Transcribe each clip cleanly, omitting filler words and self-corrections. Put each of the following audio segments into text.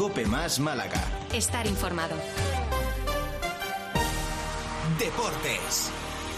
COPE Más Málaga. Estar informado. Deportes.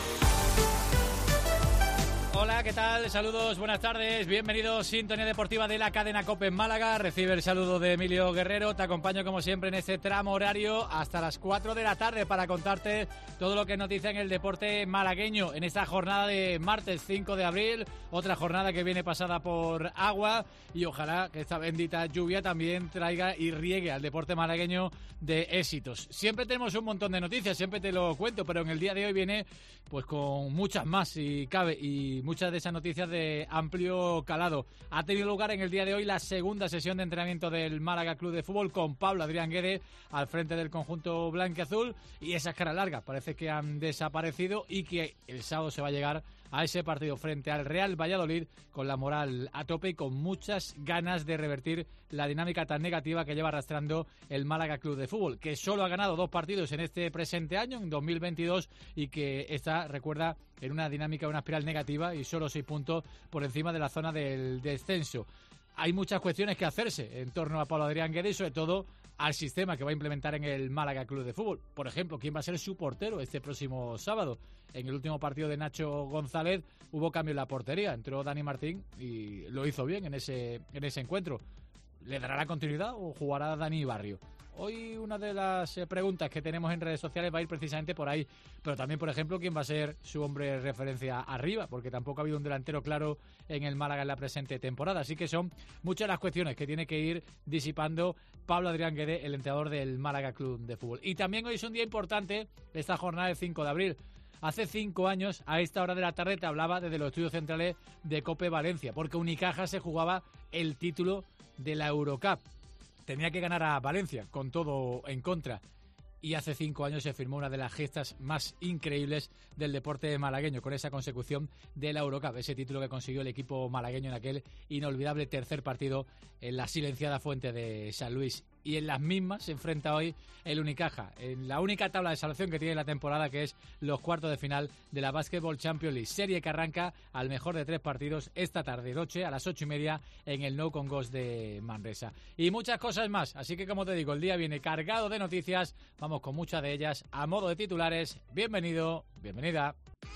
Hola, ¿qué tal? Saludos, buenas tardes, bienvenidos, sintonía deportiva de la cadena COPE en Málaga. Recibe el saludo de Emilio Guerrero, te acompaño como siempre en este tramo horario hasta las 4 de la tarde para contarte todo lo que es noticia en el deporte malagueño en esta jornada de martes 5 de abril, otra jornada que viene pasada por agua y ojalá que esta bendita lluvia también traiga y riegue al deporte malagueño de éxitos. Siempre tenemos un montón de noticias, siempre te lo cuento, pero en el día de hoy viene pues con muchas más si cabe y muchas de esas noticias de amplio calado. Ha tenido lugar en el día de hoy la segunda sesión de entrenamiento del Málaga Club de Fútbol con Pablo Adrián Guede al frente del conjunto blanquiazul y esas caras largas parece que han desaparecido y que el sábado se va a llegar a ese partido frente al Real Valladolid con la moral a tope y con muchas ganas de revertir la dinámica tan negativa que lleva arrastrando el Málaga Club de Fútbol, que solo ha ganado 2 partidos en este presente año, en 2022, y que está, recuerda, en una dinámica, una espiral negativa y solo 6 puntos por encima de la zona del descenso. Hay muchas cuestiones que hacerse en torno a Pablo Adrián Guede y sobre todo al sistema que va a implementar en el Málaga Club de Fútbol. Por ejemplo, ¿quién va a ser su portero este próximo sábado? En el último partido de Nacho González hubo cambio en la portería. Entró Dani Martín y lo hizo bien en ese encuentro. ¿Le dará la continuidad o jugará Dani Barrio? Hoy una de las preguntas que tenemos en redes sociales va a ir precisamente por ahí. Pero también, por ejemplo, quién va a ser su hombre de referencia arriba, porque tampoco ha habido un delantero claro en el Málaga en la presente temporada. Así que son muchas las cuestiones que tiene que ir disipando Pablo Adrián Guede, el entrenador del Málaga Club de Fútbol. Y también hoy es un día importante, esta jornada del 5 de abril. Hace 5 años, a esta hora de la tarde, te hablaba desde los estudios centrales de COPE Valencia, porque Unicaja se jugaba el título de la Eurocup. Tenía que ganar a Valencia, con todo en contra. Y hace 5 años se firmó una de las gestas más increíbles del deporte malagueño, con esa consecución de la Eurocup, ese título que consiguió el equipo malagueño en aquel inolvidable tercer partido en la silenciada Fuente de San Luis. Y en las mismas se enfrenta hoy el Unicaja, en la única tabla de salvación que tiene la temporada, que es los cuartos de final de la Basketball Champions League, serie que arranca al mejor de 3 partidos esta tarde noche a las 8:30 en el Nou Congost de Manresa. Y muchas cosas más, así que como te digo, el día viene cargado de noticias, vamos con muchas de ellas a modo de titulares. Bienvenido, bienvenida.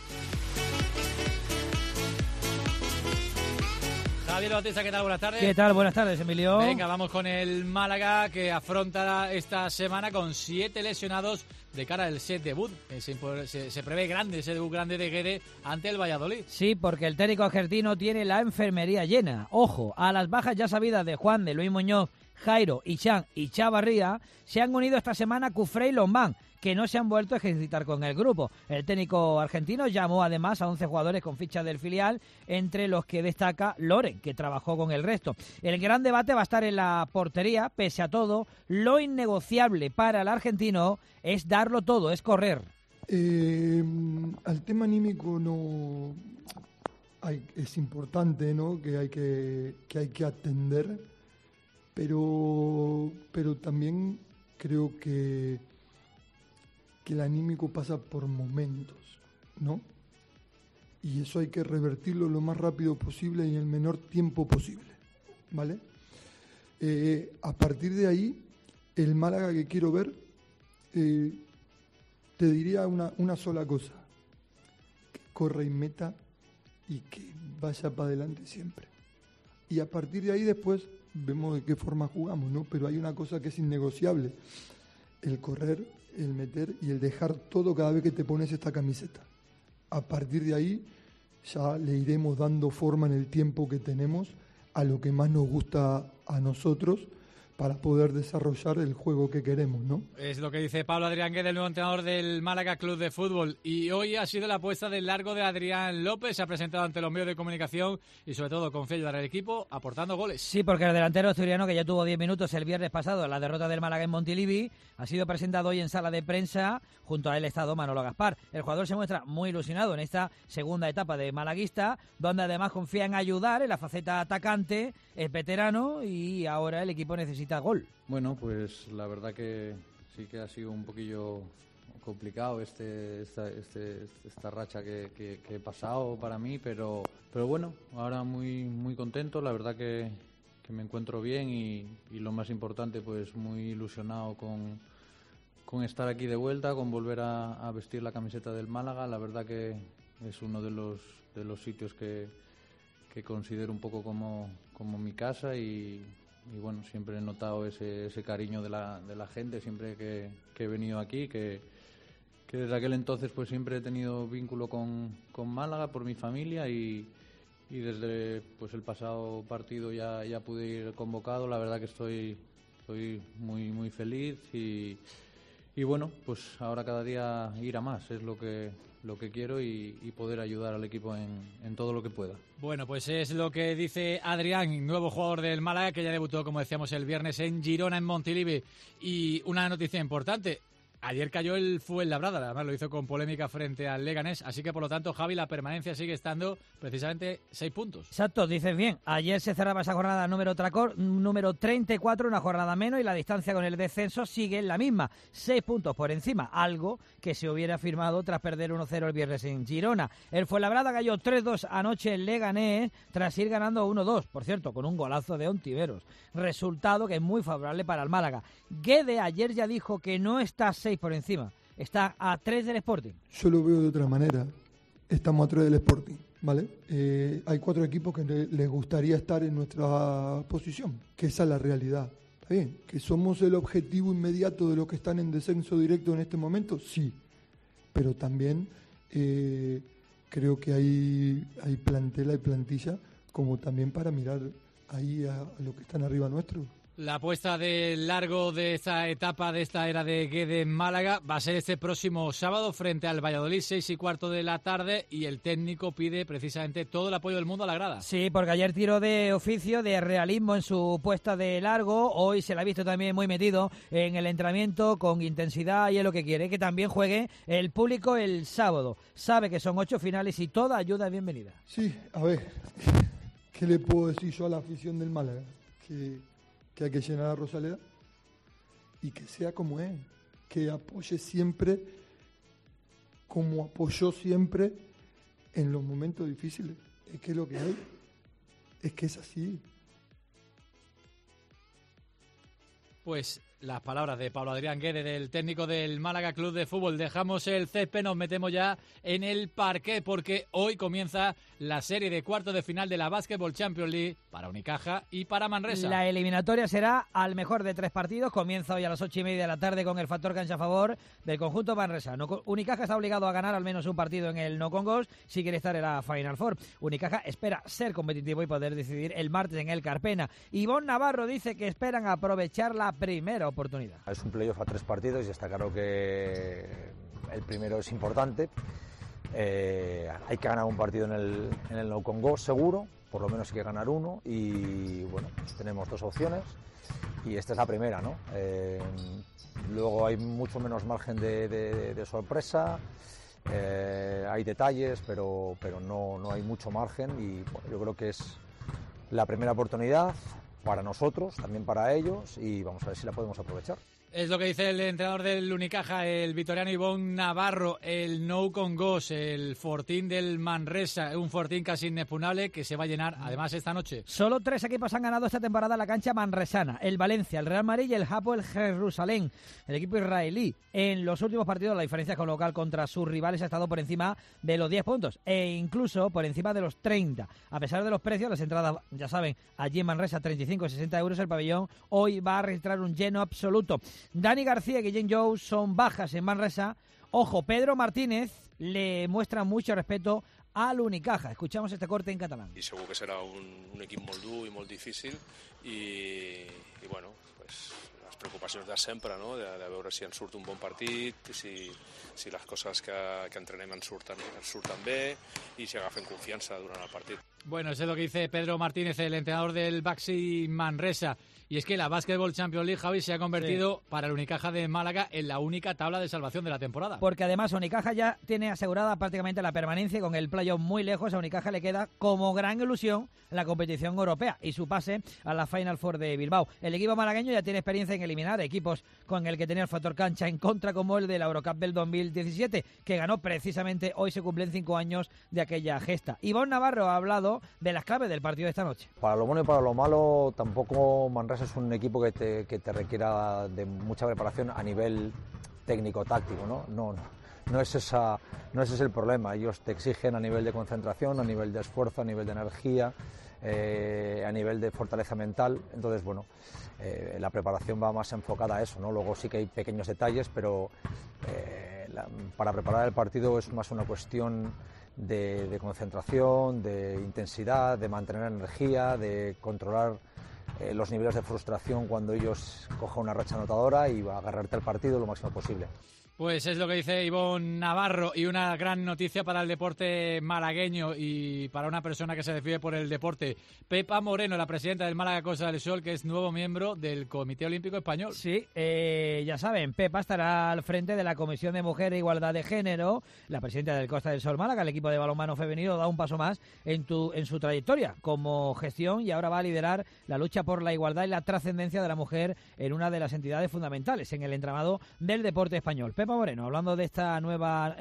Javier Bautista, ¿qué tal? Buenas tardes. ¿Qué tal? Buenas tardes, Emilio. Venga, vamos con el Málaga, que afronta esta semana con 7 lesionados de cara al set debut. Se prevé grande, ese debut grande de Guede ante el Valladolid. Sí, porque el técnico argentino tiene la enfermería llena. Ojo, a las bajas ya sabidas de Juan, de Luis Muñoz, Jairo, Ichan y Chavarría, se han unido esta semana Cufré y Lombán, que no se han vuelto a ejercitar con el grupo. El técnico argentino llamó además a 11 jugadores con ficha del filial, entre los que destaca Loren, que trabajó con el resto. El gran debate va a estar en la portería. Pese a todo, lo innegociable para el argentino es darlo todo, es correr. Al tema anímico no es importante, ¿no? que hay que atender, pero también creo que el anímico pasa por momentos, ¿no? Y eso hay que revertirlo lo más rápido posible y en el menor tiempo posible, ¿vale? A partir de ahí, el Málaga que quiero ver, te diría una sola cosa: que corra y meta y que vaya para adelante siempre. Y a partir de ahí después vemos de qué forma jugamos, ¿no? Pero hay una cosa que es innegociable: el correr, el meter y el dejar todo cada vez que te pones esta camiseta. A partir de ahí ya le iremos dando forma en el tiempo que tenemos a lo que más nos gusta a nosotros, para poder desarrollar el juego que queremos, ¿no? Es lo que dice Pablo Adrián Guede, el nuevo entrenador del Málaga Club de Fútbol. Y hoy ha sido la apuesta del largo de Adrián López. Se ha presentado ante los medios de comunicación y sobre todo confía en ayudar al equipo aportando goles. Sí, porque el delantero asturiano, que ya tuvo 10 minutos el viernes pasado en la derrota del Málaga en Montilivi, ha sido presentado hoy en sala de prensa. Junto a él ha estado Manolo Gaspar. El jugador se muestra muy ilusionado en esta segunda etapa de malaguista, donde además confía en ayudar en la faceta atacante. Es veterano y ahora el equipo necesita gol. Bueno, pues la verdad que sí que ha sido un poquillo complicado esta racha que he pasado para mí, pero bueno, ahora muy contento. La verdad que me encuentro bien y lo más importante, pues muy ilusionado con estar aquí de vuelta, con volver a vestir la camiseta del Málaga. La verdad que es uno de los sitios que considero un poco como mi casa y bueno, siempre he notado ese cariño de la gente siempre que he venido aquí, que desde aquel entonces pues siempre he tenido vínculo con Málaga por mi familia y desde pues el pasado partido ya pude ir convocado. La verdad que estoy muy muy feliz y bueno, pues ahora cada día ir a más es lo que quiero y poder ayudar al equipo en todo lo que pueda. Bueno, pues es lo que dice Adrián, nuevo jugador del Málaga, que ya debutó, como decíamos, el viernes en Girona, en Montilivi. Y una noticia importante: ayer cayó el Fuenlabrada, además lo hizo con polémica frente al Leganés, así que por lo tanto, Javi, la permanencia sigue estando precisamente 6 puntos. Exacto, dices bien. Ayer se cerraba esa jornada número 34, una jornada menos, y la distancia con el descenso sigue en la misma, 6 puntos por encima, algo que se hubiera firmado tras perder 1-0 el viernes en Girona. El Fuenlabrada cayó 3-2 anoche en Leganés, tras ir ganando 1-2, por cierto, con un golazo de Ontiveros. Resultado que es muy favorable para el Málaga. Guede ayer ya dijo que no está 6 por encima, está a 3 del Sporting. Yo lo veo de otra manera. Estamos a 3 del Sporting, ¿vale? Hay 4 equipos que les gustaría estar en nuestra posición, que esa es la realidad. ¿Está bien? ¿Que somos el objetivo inmediato de los que están en descenso directo en este momento? Sí, pero también creo que hay plantela y plantilla como también para mirar ahí a los que están arriba nuestro. La apuesta de largo de esta etapa, de esta era de Guede en Málaga, va a ser este próximo sábado frente al Valladolid, 6:15 de la tarde, y el técnico pide precisamente todo el apoyo del mundo a la grada. Sí, porque ayer tiró de oficio, de realismo en su puesta de largo. Hoy se la ha visto también muy metido en el entrenamiento, con intensidad, y es lo que quiere, que también juegue el público el sábado. Sabe que son 8 finales y toda ayuda es bienvenida. Sí, a ver, ¿qué le puedo decir yo a la afición del Málaga? Que hay que llenar a Rosaleda y que sea como es, que apoye siempre como apoyó siempre en los momentos difíciles. Es que es lo que hay, es que es así. Pues las palabras de Pablo Adrián Guede, del técnico del Málaga Club de Fútbol. Dejamos el césped, nos metemos ya en el parqué, porque hoy comienza la serie de cuartos de final de la Basketball Champions League para Unicaja y para Manresa. La eliminatoria será al mejor de 3 partidos. Comienza hoy a las 8:30 de la tarde con el factor cancha a favor del conjunto manresano. Unicaja está obligado a ganar al menos un partido en el No Congos si quiere estar en la Final Four. Unicaja espera ser competitivo y poder decidir el martes en el Carpena. Ivonne Navarro dice que esperan aprovechar la primera oportunidad. Es un playoff a 3 partidos y está claro que el primero es importante. Hay que ganar un partido en el No Congo seguro, por lo menos hay que ganar uno, y bueno, pues tenemos 2 opciones y esta es la primera, ¿no? Luego hay mucho menos margen de sorpresa, hay detalles, pero no hay mucho margen, y bueno, yo creo que es la primera oportunidad para nosotros, también para ellos, y vamos a ver si la podemos aprovechar. Es lo que dice el entrenador del Unicaja, el vitoriano Ivonne Navarro. El No Congos, el Fortín del Manresa, un Fortín casi inexpugnable que se va a llenar además esta noche. Solo 3 equipos han ganado esta temporada la cancha manresana: el Valencia, el Real Madrid y el Hapoel Jerusalén, el equipo israelí. En los últimos partidos la diferencia con local contra sus rivales ha estado por encima de los 10 puntos e incluso por encima de los 30. A pesar de los precios, las entradas, ya saben, allí en Manresa 35 y 60 euros el pabellón, hoy va a registrar un lleno absoluto. Dani García y Guillem Jou son bajas en Manresa. Ojo, Pedro Martínez le muestra mucho respeto al Unicaja. Escuchamos este corte en catalán. I segur que serà un equip molt dur i molt difícil i bueno, pues, les preocupacions de sempre, no? de veure si ens surt un bon partit, si les coses que entrenem ens surten bé i si agafen confiança durant el partit. Bueno, eso es lo que dice Pedro Martínez, el entrenador del Baxi Manresa. Y es que la Basketball Champions League, Javi, se ha convertido para el Unicaja de Málaga en la única tabla de salvación de la temporada. Porque además Unicaja ya tiene asegurada prácticamente la permanencia, y con el playoff muy lejos a Unicaja le queda como gran ilusión la competición europea y su pase a la Final Four de Bilbao. El equipo malagueño ya tiene experiencia en en eliminar equipos con el que tenía el factor cancha en contra, como el de la Eurocup del 2017, que ganó precisamente. Hoy se cumplen 5 años de aquella gesta. Ivonne Navarro ha hablado de las claves del partido de esta noche. Para lo bueno y para lo malo, tampoco Manresa es un equipo que te requiera de mucha preparación a nivel técnico-táctico, ¿no? No es ese el problema. Ellos te exigen a nivel de concentración, a nivel de esfuerzo, a nivel de energía, a nivel de fortaleza mental. Entonces, bueno, la preparación va más enfocada a eso, ¿no? Luego sí que hay pequeños detalles, pero para preparar el partido es más una cuestión de concentración, de intensidad, de mantener energía, de controlar los niveles de frustración cuando ellos cojan una racha anotadora y va a agarrarte al partido lo máximo posible. Pues es lo que dice Ivonne Navarro, y una gran noticia para el deporte malagueño y para una persona que se decide por el deporte. Pepa Moreno, la presidenta del Málaga Costa del Sol, que es nuevo miembro del Comité Olímpico Español. Sí, ya saben, Pepa estará al frente de la Comisión de Mujer e Igualdad de Género. La presidenta del Costa del Sol Málaga, el equipo de balonmano femenino, da un paso más en su trayectoria como gestión, y ahora va a liderar la lucha por la igualdad y la trascendencia de la mujer en una de las entidades fundamentales en el entramado del deporte español. Pepa Moreno, hablando de esta nueva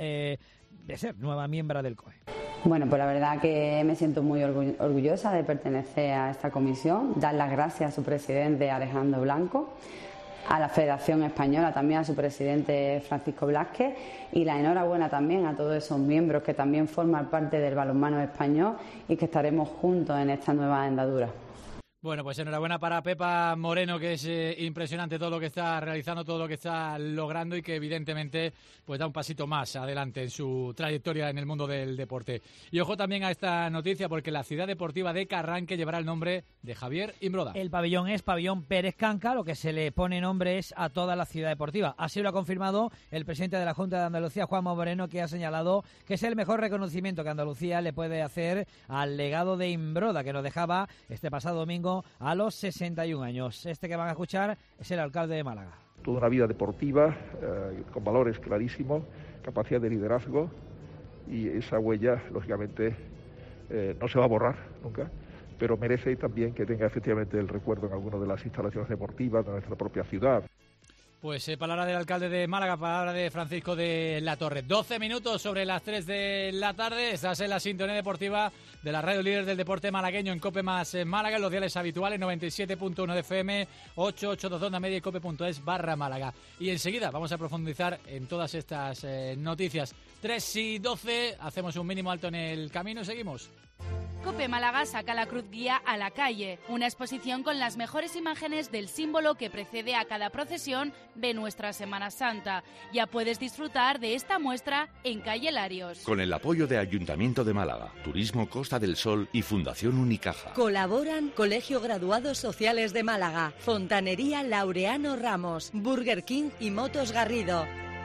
miembro del COE. Bueno, pues la verdad que me siento muy orgullosa de pertenecer a esta comisión, dar las gracias a su presidente Alejandro Blanco, a la Federación Española, también a su presidente Francisco Blázquez, y la enhorabuena también a todos esos miembros que también forman parte del balonmano español y que estaremos juntos en esta nueva andadura. Bueno, pues enhorabuena para Pepa Moreno, que es impresionante todo lo que está realizando, todo lo que está logrando, y que evidentemente pues da un pasito más adelante en su trayectoria en el mundo del deporte. Y ojo también a esta noticia, porque la ciudad deportiva de Carranque llevará el nombre de Javier Imbroda. El pabellón es Pabellón Pérez Canca, lo que se le pone nombre es a toda la ciudad deportiva. Así lo ha confirmado el presidente de la Junta de Andalucía, Juanma Moreno, que ha señalado que es el mejor reconocimiento que Andalucía le puede hacer al legado de Imbroda, que nos dejaba este pasado domingo a los 61 años. Este que van a escuchar es el alcalde de Málaga. Toda una vida deportiva, con valores clarísimos, capacidad de liderazgo, y esa huella, lógicamente, no se va a borrar nunca, pero merece también que tenga efectivamente el recuerdo en alguna de las instalaciones deportivas de nuestra propia ciudad. Pues palabra del alcalde de Málaga, palabra de Francisco de la Torre. 12 minutos sobre las 3 de la tarde. Estás en la sintonía deportiva de la radio líder del deporte malagueño en COPE más Málaga, en los diales habituales 97.1 de FM, 8822 onda media y cope.es/Málaga. Y enseguida vamos a profundizar en todas estas noticias. 3:12, hacemos un mínimo alto en el camino y seguimos. COPE Málaga saca la cruz guía a la calle, una exposición con las mejores imágenes del símbolo que precede a cada procesión de nuestra Semana Santa. Ya puedes disfrutar de esta muestra en calle Larios. Con el apoyo de Ayuntamiento de Málaga, Turismo Costa del Sol y Fundación Unicaja. Colaboran Colegio Graduados Sociales de Málaga, Fontanería Laureano Ramos, Burger King y Motos Garrido.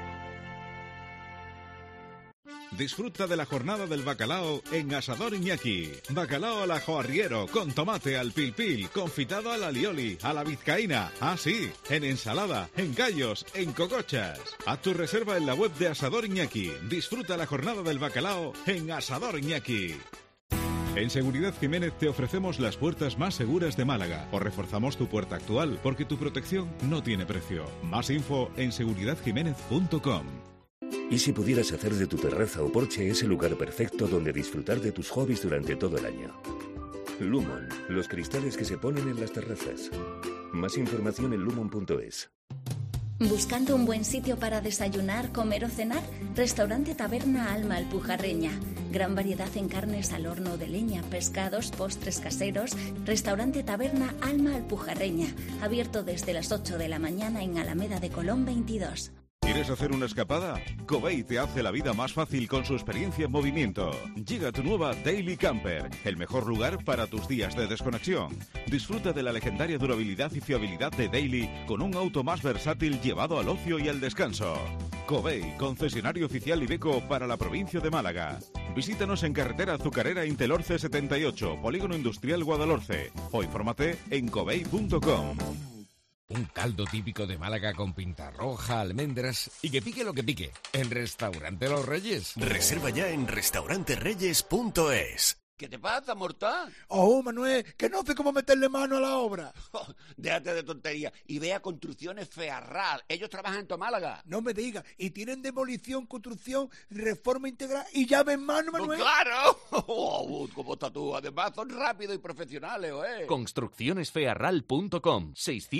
Disfruta de la jornada del bacalao en Asador Iñaki. Bacalao al ajo arriero, con tomate al pil pil, confitado al alioli, a la vizcaína. Ah, sí, en ensalada, en gallos, en cocochas. Haz tu reserva en la web de Asador Iñaki. Disfruta la jornada del bacalao en Asador Iñaki. En Seguridad Jiménez te ofrecemos las puertas más seguras de Málaga. O reforzamos tu puerta actual, porque tu protección no tiene precio. Más info en seguridadjiménez.com. ¿Y si pudieras hacer de tu terraza o porche ese lugar perfecto donde disfrutar de tus hobbies durante todo el año? Lumon, los cristales que se ponen en las terrazas. Más información en lumon.es. ¿Buscando un buen sitio para desayunar, comer o cenar? Restaurante Taberna Alma Alpujarreña. Gran variedad en carnes al horno de leña, pescados, postres caseros. Restaurante Taberna Alma Alpujarreña. Abierto desde las 8 de la mañana en Alameda de Colón 22. ¿Quieres hacer una escapada? Covey te hace la vida más fácil con su experiencia en movimiento. Llega tu nueva Daily Camper, el mejor lugar para tus días de desconexión. Disfruta de la legendaria durabilidad y fiabilidad de Daily con un auto más versátil llevado al ocio y al descanso. Covey, concesionario oficial Iveco para la provincia de Málaga. Visítanos en carretera Azucarera Intelorce 78, Polígono Industrial Guadalhorce, o infórmate en covey.com. Un caldo típico de Málaga con pinta roja, almendras y que pique lo que pique. En Restaurante Los Reyes. Reserva ya en restaurantereyes.es. ¿Qué te pasa, mortal? Oh, Manuel, que no sé cómo meterle mano a la obra. Déjate de tontería y ve a Construcciones Fearral. Ellos trabajan en tu Málaga. No me digas. Y tienen demolición, construcción, reforma integral y llave en mano, Manuel. ¡Oh, claro! ¿Cómo estás tú? Además son rápidos y profesionales, ¿eh? Construccionesfearral.com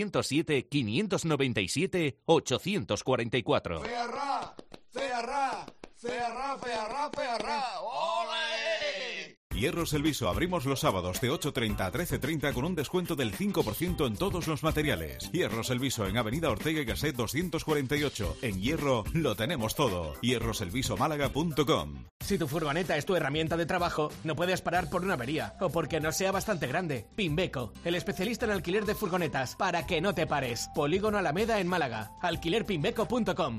607-597-844. ¡Fearral! ¡Fearral! ¡Fearral, Fearral, Fearral! ¡Ole! Hierros El Viso abrimos los sábados de 8:30 a 13:30 con un descuento del 5% en todos los materiales. Hierros El Viso en Avenida Ortega y Gasset 248. En Hierro lo tenemos todo. hierroselvisomálaga.com. Si tu furgoneta es tu herramienta de trabajo, no puedes parar por una avería o porque no sea bastante grande. Pimbeco, el especialista en alquiler de furgonetas, para que no te pares. Polígono Alameda en Málaga. Alquilerpimbeco.com.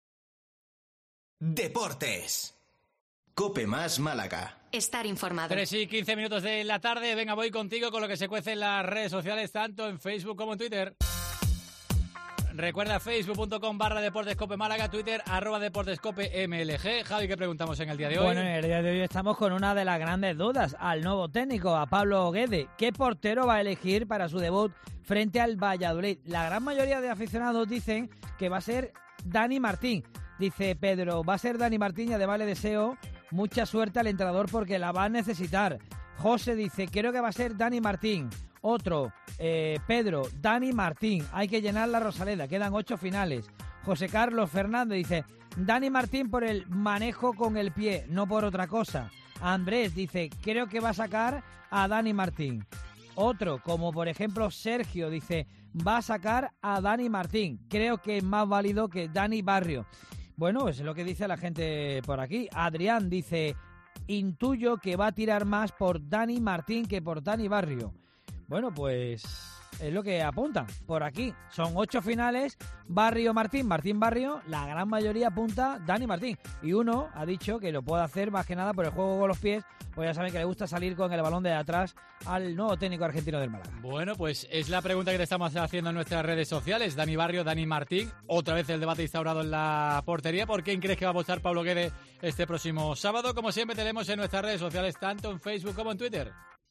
Deportes. Cope Más Málaga. Estar informado. 3 y 15 minutos de la tarde. Venga, voy contigo con lo que se cuece en las redes sociales, tanto en Facebook como en Twitter. Recuerda facebook.com/Deportescope Málaga, Twitter @DeportescopeMLG. Javi, ¿qué preguntamos en el día de hoy? Bueno, en el día de hoy estamos con una de las grandes dudas al nuevo técnico, a Pablo Guede. ¿Qué portero va a elegir para su debut frente al Valladolid? La gran mayoría de aficionados dicen que va a ser Dani Martín. Dice Pedro, va a ser Dani Martín y además le deseo mucha suerte al entrenador porque la va a necesitar. José dice, creo que va a ser Dani Martín. Otro, Pedro, Dani Martín, hay que llenar la Rosaleda, quedan 8 finales. José Carlos Fernández dice, Dani Martín por el manejo con el pie, no por otra cosa. Andrés dice, creo que va a sacar a Dani Martín. Otro, como por ejemplo Sergio, dice, va a sacar a Dani Martín, creo que es más válido que Dani Barrio. Bueno, es lo que dice la gente por aquí. Adrián dice, intuyo que va a tirar más por Dani Martín que por Dani Barrio. Bueno, pues es lo que apunta por aquí. Son 8 finales, Barrio Martín, Martín Barrio, la gran mayoría apunta Dani Martín. Y uno ha dicho que lo puede hacer más que nada por el juego con los pies, pues ya saben que le gusta salir con el balón de atrás al nuevo técnico argentino del Málaga. Bueno, pues es la pregunta que le estamos haciendo en nuestras redes sociales. Dani Barrio, Dani Martín. Otra vez el debate instaurado en la portería. ¿Por quién crees que va a apostar Pablo Guede este próximo sábado? Como siempre tenemos en nuestras redes sociales, tanto en Facebook como en Twitter.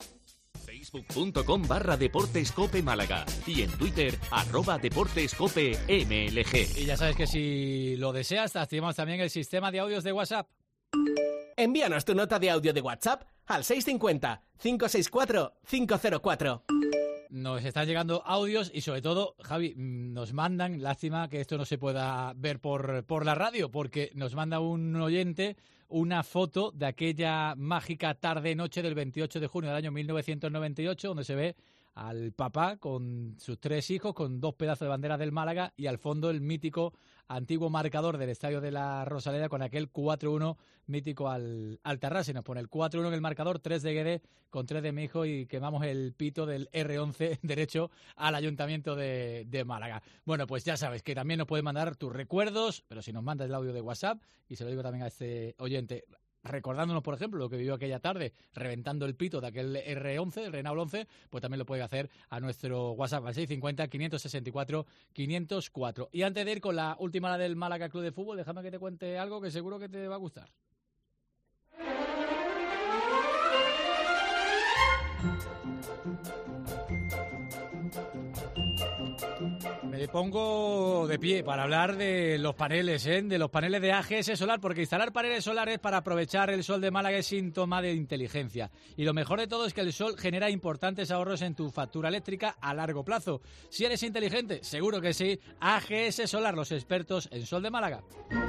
Facebook.com/Deportescope Málaga y en Twitter @DeportescopeMLG. Y ya sabes que si lo deseas, activamos también el sistema de audios de WhatsApp. Envíanos tu nota de audio de WhatsApp al 650-564-504. Nos están llegando audios y sobre todo, Javi, nos mandan, lástima que esto no se pueda ver por la radio, porque nos manda un oyente una foto de aquella mágica tarde-noche del 28 de junio del año 1998, donde se ve al papá con sus 3 hijos, con 2 pedazos de bandera del Málaga y al fondo el mítico antiguo marcador del Estadio de la Rosaleda con aquel 4-1 mítico al Tarrasa. Y nos pone el 4-1 en el marcador, 3 de Guede con 3 de mi hijo y quemamos el pito del R11 derecho al Ayuntamiento de Málaga. Bueno, pues ya sabes que también nos puedes mandar tus recuerdos, pero si nos mandas el audio de WhatsApp, y se lo digo también a este oyente, recordándonos, por ejemplo, lo que vivió aquella tarde, reventando el pito de aquel R11, el Renault 11, pues también lo puede hacer a nuestro WhatsApp al 650-564-504. Y antes de ir con la última hora del Málaga Club de Fútbol, déjame que te cuente algo que seguro que te va a gustar. Me pongo de pie para hablar de los paneles, de los paneles de AGS Solar, porque instalar paneles solares para aprovechar el sol de Málaga es síntoma de inteligencia. Y lo mejor de todo es que el sol genera importantes ahorros en tu factura eléctrica a largo plazo. Si eres inteligente, seguro que sí. AGS Solar, los expertos en sol de Málaga.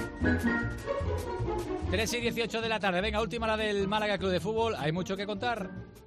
3 y 18 de la tarde. Venga, última hora del Málaga Club de Fútbol. Hay mucho que contar.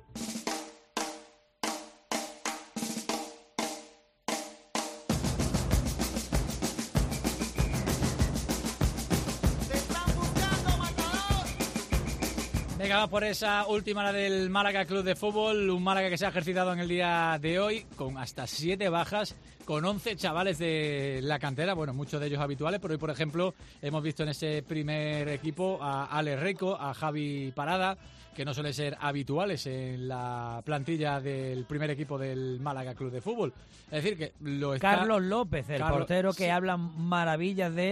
Venga, vamos por esa última hora del Málaga Club de Fútbol, un Málaga que se ha ejercitado en el día de hoy con hasta 7 bajas, con 11 chavales de la cantera, bueno, muchos de ellos habituales, pero hoy, por ejemplo, hemos visto en ese primer equipo a Ale Rico, a Javi Parada, que no suelen ser habituales en la plantilla del primer equipo del Málaga Club de Fútbol. Es decir, que lo está... Carlos López, el portero que hablan maravillas de él,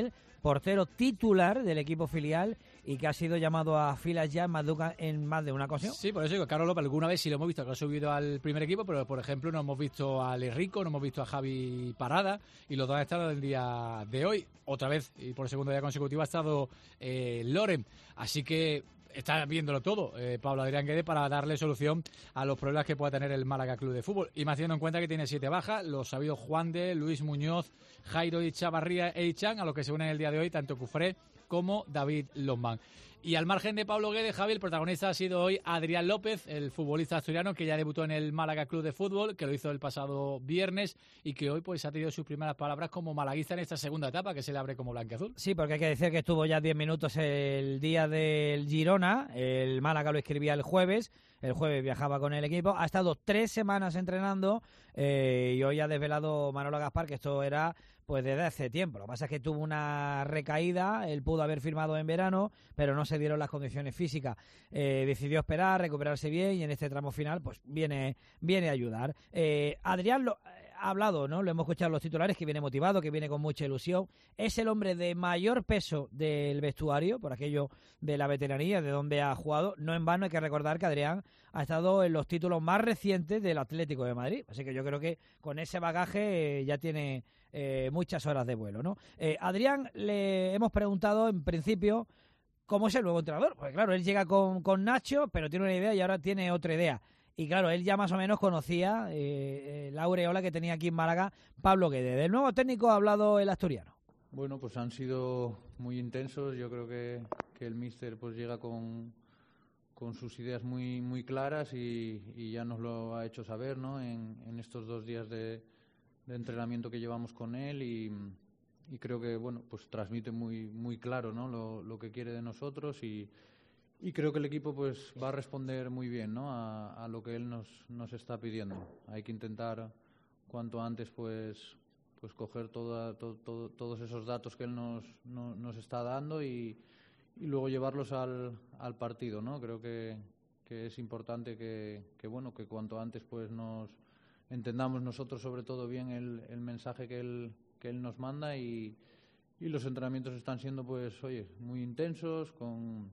portero titular del equipo filial y que ha sido llamado a filas ya en más de una ocasión. Sí, por eso digo, Carlos López alguna vez sí lo hemos visto, que ha subido al primer equipo, pero por ejemplo no hemos visto a Ale Rico, no hemos visto a Javi Parada, y los dos han estado el día de hoy. Otra vez, y por segundo día consecutivo, ha estado Loren. Así que está viéndolo todo Pablo Adrián Guedes para darle solución a los problemas que pueda tener el Málaga Club de Fútbol. Y más teniendo en cuenta que tiene 7 bajas, los sabidos Juan de, Luis Muñoz, Jairo Chavarría e Ichan, a los que se unen el día de hoy tanto Cufré como David Lombán. Y al margen de Pablo Guedes, Javi, el protagonista ha sido hoy Adrián López, el futbolista asturiano que ya debutó en el Málaga Club de Fútbol, que lo hizo el pasado viernes y que hoy pues ha tenido sus primeras palabras como malaguista en esta segunda etapa que se le abre como blanquiazul. Sí, porque hay que decir que estuvo ya 10 minutos el día del Girona, el Málaga lo escribía el jueves viajaba con el equipo, ha estado 3 semanas entrenando y hoy ha desvelado Manolo Gaspar que esto era pues desde hace tiempo. Lo que pasa es que tuvo una recaída, él pudo haber firmado en verano, pero no se dieron las condiciones físicas. Decidió esperar, recuperarse bien y en este tramo final pues viene a ayudar. Adrián ha hablado, ¿no? Lo hemos escuchado en los titulares, que viene motivado, que viene con mucha ilusión. Es el hombre de mayor peso del vestuario, por aquello de la veteranía, de donde ha jugado. No en vano hay que recordar que Adrián ha estado en los títulos más recientes del Atlético de Madrid. Así que yo creo que con ese bagaje ya tiene muchas horas de vuelo, ¿no? Adrián, le hemos preguntado en principio cómo es el nuevo entrenador. Porque claro, él llega con Nacho, pero tiene una idea y ahora tiene otra idea. Y claro, él ya más o menos conocía la aureola que tenía aquí en Málaga Pablo Guedes. Del nuevo técnico ha hablado el asturiano. Bueno, pues han sido muy intensos. Yo creo que el míster pues llega con sus ideas muy claras y ya nos lo ha hecho saber, ¿no? En estos 2 días de entrenamiento que llevamos con él y creo que bueno pues transmite muy claro, ¿no? lo que quiere de nosotros y creo que el equipo pues va a responder muy bien, ¿no? a lo que él nos está pidiendo. Hay que intentar cuanto antes pues coger todos esos datos que él nos está dando y luego llevarlos al partido, ¿no? Creo que es importante que cuanto antes pues nos entendamos nosotros sobre todo bien el mensaje que él nos manda y los entrenamientos están siendo pues muy intensos, con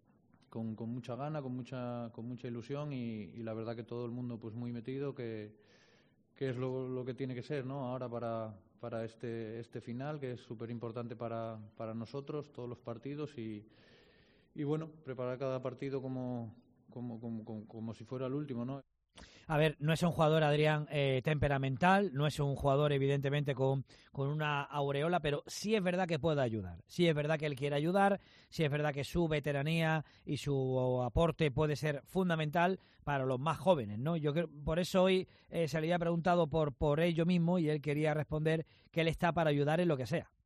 mucha gana, con mucha ilusión y la verdad que todo el mundo pues muy metido, que es lo que tiene que ser, ¿no? Ahora para este final, que es súper importante para nosotros, todos los partidos y bueno, preparar cada partido como si fuera el último, ¿no? A ver, no es un jugador, Adrián, temperamental, no es un jugador evidentemente con una aureola, pero sí es verdad que puede ayudar, sí es verdad que él quiere ayudar, sí es verdad que su veteranía y su aporte puede ser fundamental para los más jóvenes, ¿no? Yo creo, por eso hoy se le había preguntado por ello mismo y él quería responder que él está para ayudar en lo que sea.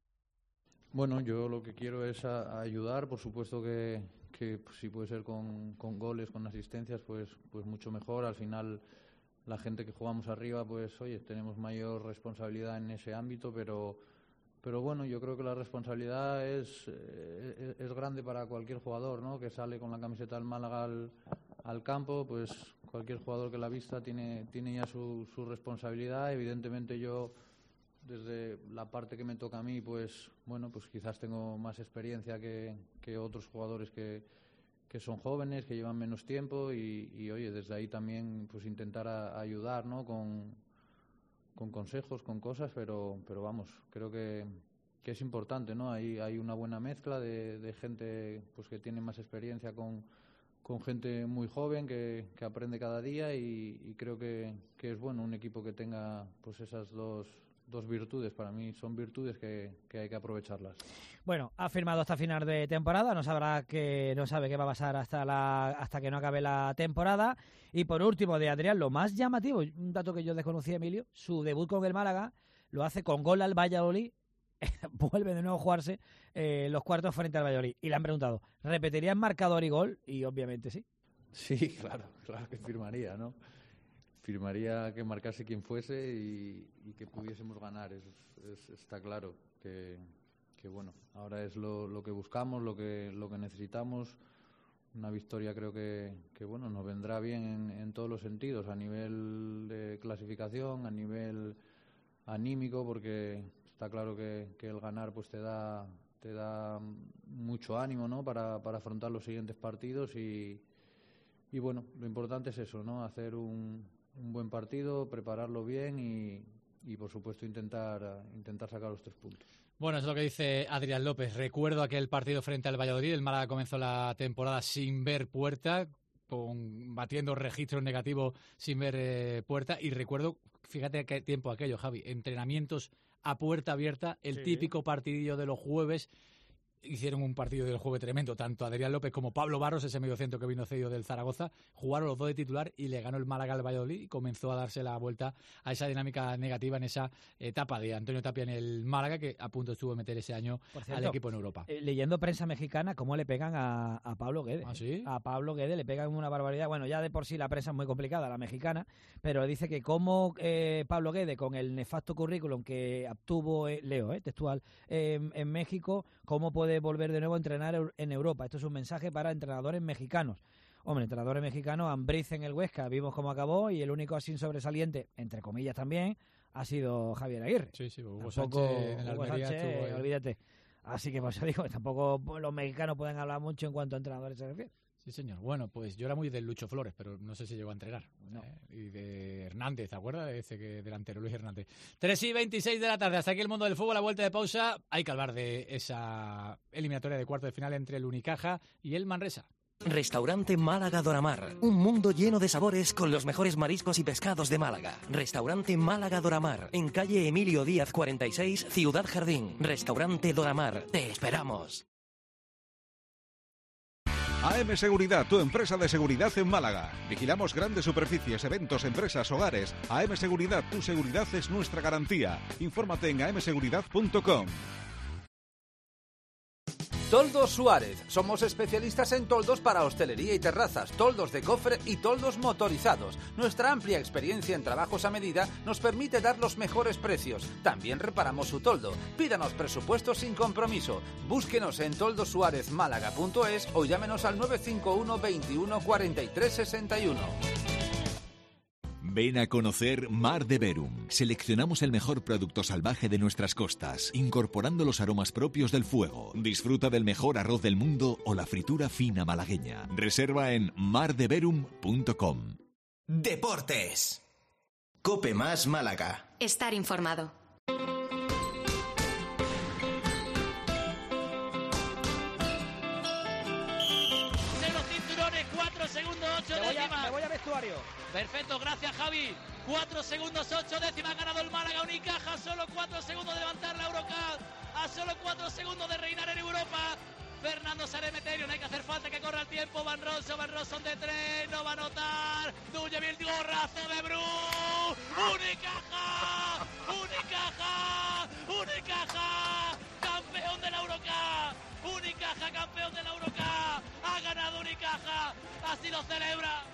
Bueno, yo lo que quiero es ayudar, por supuesto que si puede ser con goles, con asistencias, pues mucho mejor. Al final, la gente que jugamos arriba, pues tenemos mayor responsabilidad en ese ámbito, pero bueno, yo creo que la responsabilidad es grande para cualquier jugador, ¿no? Que sale con la camiseta del Málaga al campo, pues cualquier jugador que la vista tiene ya su responsabilidad. Evidentemente yo, desde la parte que me toca a mí, pues quizás tengo más experiencia que otros jugadores que son jóvenes, que llevan menos tiempo y desde ahí también pues intentar ayudar, ¿no? Con consejos, con cosas, pero vamos, creo que es importante, ¿no? Hay una buena mezcla de gente pues que tiene más experiencia con gente muy joven que aprende cada día y creo que es bueno un equipo que tenga pues esas dos virtudes. Para mí son virtudes que hay que aprovecharlas. Bueno, ha firmado hasta final de temporada, no sabe qué va a pasar hasta que no acabe la temporada. Y por último, de Adrián, lo más llamativo, un dato que yo desconocía, Emilio, su debut con el Málaga lo hace con gol al Valladolid, vuelve de nuevo a jugarse los cuartos frente al Valladolid. Y le han preguntado, ¿repetirías marcador y gol? Y obviamente sí. Sí, claro que firmaría, ¿no? Firmaría que marcase quien fuese y que pudiésemos ganar. Está claro que bueno, ahora es lo que buscamos, lo que necesitamos. Una victoria creo que bueno, nos vendrá bien en todos los sentidos, a nivel de clasificación, a nivel anímico, porque Está claro que el ganar pues te da mucho ánimo, ¿no? para afrontar los siguientes partidos y bueno, lo importante es eso, ¿no? Hacer un buen partido, prepararlo bien y por supuesto intentar sacar los 3 puntos. Bueno, es lo que dice Adrián López. Recuerdo aquel partido frente al Valladolid. El Málaga comenzó la temporada sin ver puerta, batiendo registros negativos sin ver puerta. Y recuerdo, fíjate qué tiempo aquello, Javi, entrenamientos a puerta abierta, el típico partidillo de los jueves. Hicieron un partido del jueves tremendo, tanto Adrián López como Pablo Barros, ese mediocentro que vino cedido del Zaragoza, jugaron los dos de titular y le ganó el Málaga al Valladolid y comenzó a darse la vuelta a esa dinámica negativa en esa etapa de Antonio Tapia en el Málaga, que a punto estuvo de meter ese año al equipo en Europa. Leyendo prensa mexicana, cómo le pegan a Pablo Guedes. ¿Ah, sí? A Pablo Guedes le pegan una barbaridad. Bueno, ya de por sí la prensa es muy complicada, la mexicana, pero dice que como Pablo Guedes, con el nefasto currículum que obtuvo, leo, textual, en México, cómo puede volver de nuevo a entrenar en Europa. Esto es un mensaje para entrenadores mexicanos. Hombre, entrenadores mexicanos, Ambriz en el Huesca, vimos cómo acabó, y el único así sobresaliente, entre comillas también, ha sido Javier Aguirre. Sí, Hugo Sánchez en la Almería, olvídate. Así que pues digo que tampoco los mexicanos pueden hablar mucho en cuanto a entrenadores se refiere. Sí, señor. Bueno, pues yo era muy del Lucho Flores, pero no sé si llegó a entrenar. No. Y de Hernández, ¿te acuerdas? Ese delantero, Luis Hernández. 3:26 de la tarde. Hasta aquí el mundo del fútbol. A vuelta de pausa, hay que hablar de esa eliminatoria de cuarto de final entre el Unicaja y el Manresa. Restaurante Málaga Doramar. Un mundo lleno de sabores con los mejores mariscos y pescados de Málaga. Restaurante Málaga Doramar. En calle Emilio Díaz 46, Ciudad Jardín. Restaurante Doramar. Te esperamos. AM Seguridad, tu empresa de seguridad en Málaga. Vigilamos grandes superficies, eventos, empresas, hogares. AM Seguridad, tu seguridad es nuestra garantía. Infórmate en amseguridad.com. Toldos Suárez. Somos especialistas en toldos para hostelería y terrazas, toldos de cofre y toldos motorizados. Nuestra amplia experiencia en trabajos a medida nos permite dar los mejores precios. También reparamos su toldo. Pídanos presupuestos sin compromiso. Búsquenos en toldosuárezmálaga.es o llámenos al 951 21 43 61. Ven a conocer Mar de Verum. Seleccionamos el mejor producto salvaje de nuestras costas, incorporando los aromas propios del fuego. Disfruta del mejor arroz del mundo o la fritura fina malagueña. Reserva en mardeverum.com. Deportes. Cope Más Málaga. Estar informado. Me voy a vestuario. Perfecto, gracias Javi. 4 segundos 8 décimas, ha ganado el Málaga. Unicaja, solo 4 segundos de levantar la Eurocup, a solo 4 segundos de reinar en Europa. Fernando Sanemeterio, no hay que hacer falta que corra el tiempo. Van Rossum de 3, no va a anotar. Dujevil, gorrazo de Bru. Unicaja, campeón de la Eurocup. Unicaja, campeón de la Eurocup. Ha ganado Unicaja, así lo celebra.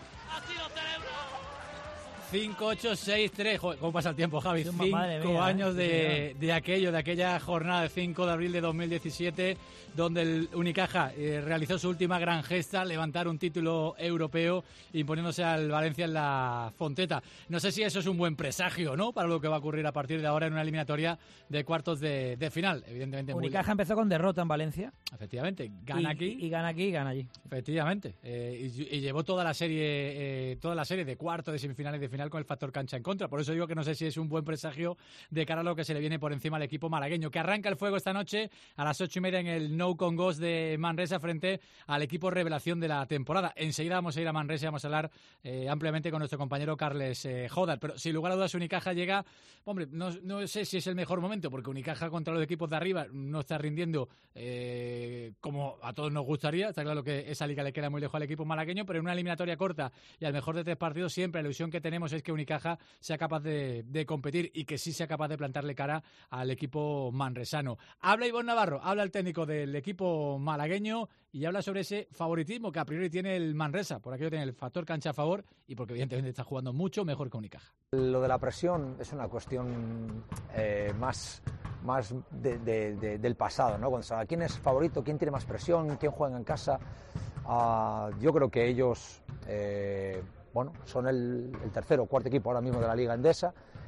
5-8-6-3. Joder, ¿cómo pasa el tiempo, Javi? 5 años de aquella jornada de 5 de abril de 2017, donde el Unicaja realizó su última gran gesta, levantar un título europeo, imponiéndose al Valencia en la Fonteta. No sé si eso es un buen presagio, ¿no?, para lo que va a ocurrir a partir de ahora en una eliminatoria de cuartos de final. Evidentemente. Unicaja empezó con derrota en Valencia. Efectivamente. Gana aquí. Y gana aquí y gana allí. Efectivamente. Y llevó toda la serie de cuartos, de semifinales, de final con el factor cancha en contra. Por eso digo que no sé si es un buen presagio de cara a lo que se le viene por encima al equipo malagueño, que arranca el fuego esta noche a las 8:30 en el Nou Con Gols de Manresa frente al equipo revelación de la temporada. Enseguida vamos a ir a Manresa y vamos a hablar ampliamente con nuestro compañero Carles Jodar. Pero sin lugar a dudas Unicaja llega, hombre, no sé si es el mejor momento, porque Unicaja contra los equipos de arriba no está rindiendo como a todos nos gustaría. Está claro que esa liga le queda muy lejos al equipo malagueño, pero en una eliminatoria corta y al mejor de 3 partidos siempre la ilusión que tenemos es que Unicaja sea capaz de competir y que sí sea capaz de plantarle cara al equipo manresano. Habla Ivonne Navarro, habla el técnico del equipo malagueño y habla sobre ese favoritismo que a priori tiene el Manresa, por aquello tiene el factor cancha a favor y porque evidentemente está jugando mucho mejor que Unicaja. Lo de la presión es una cuestión más del pasado, ¿no? Cuando se quién es favorito, quién tiene más presión, quién juega en casa. Yo creo que ellos son el tercer o cuarto equipo ahora mismo de la Liga Endesa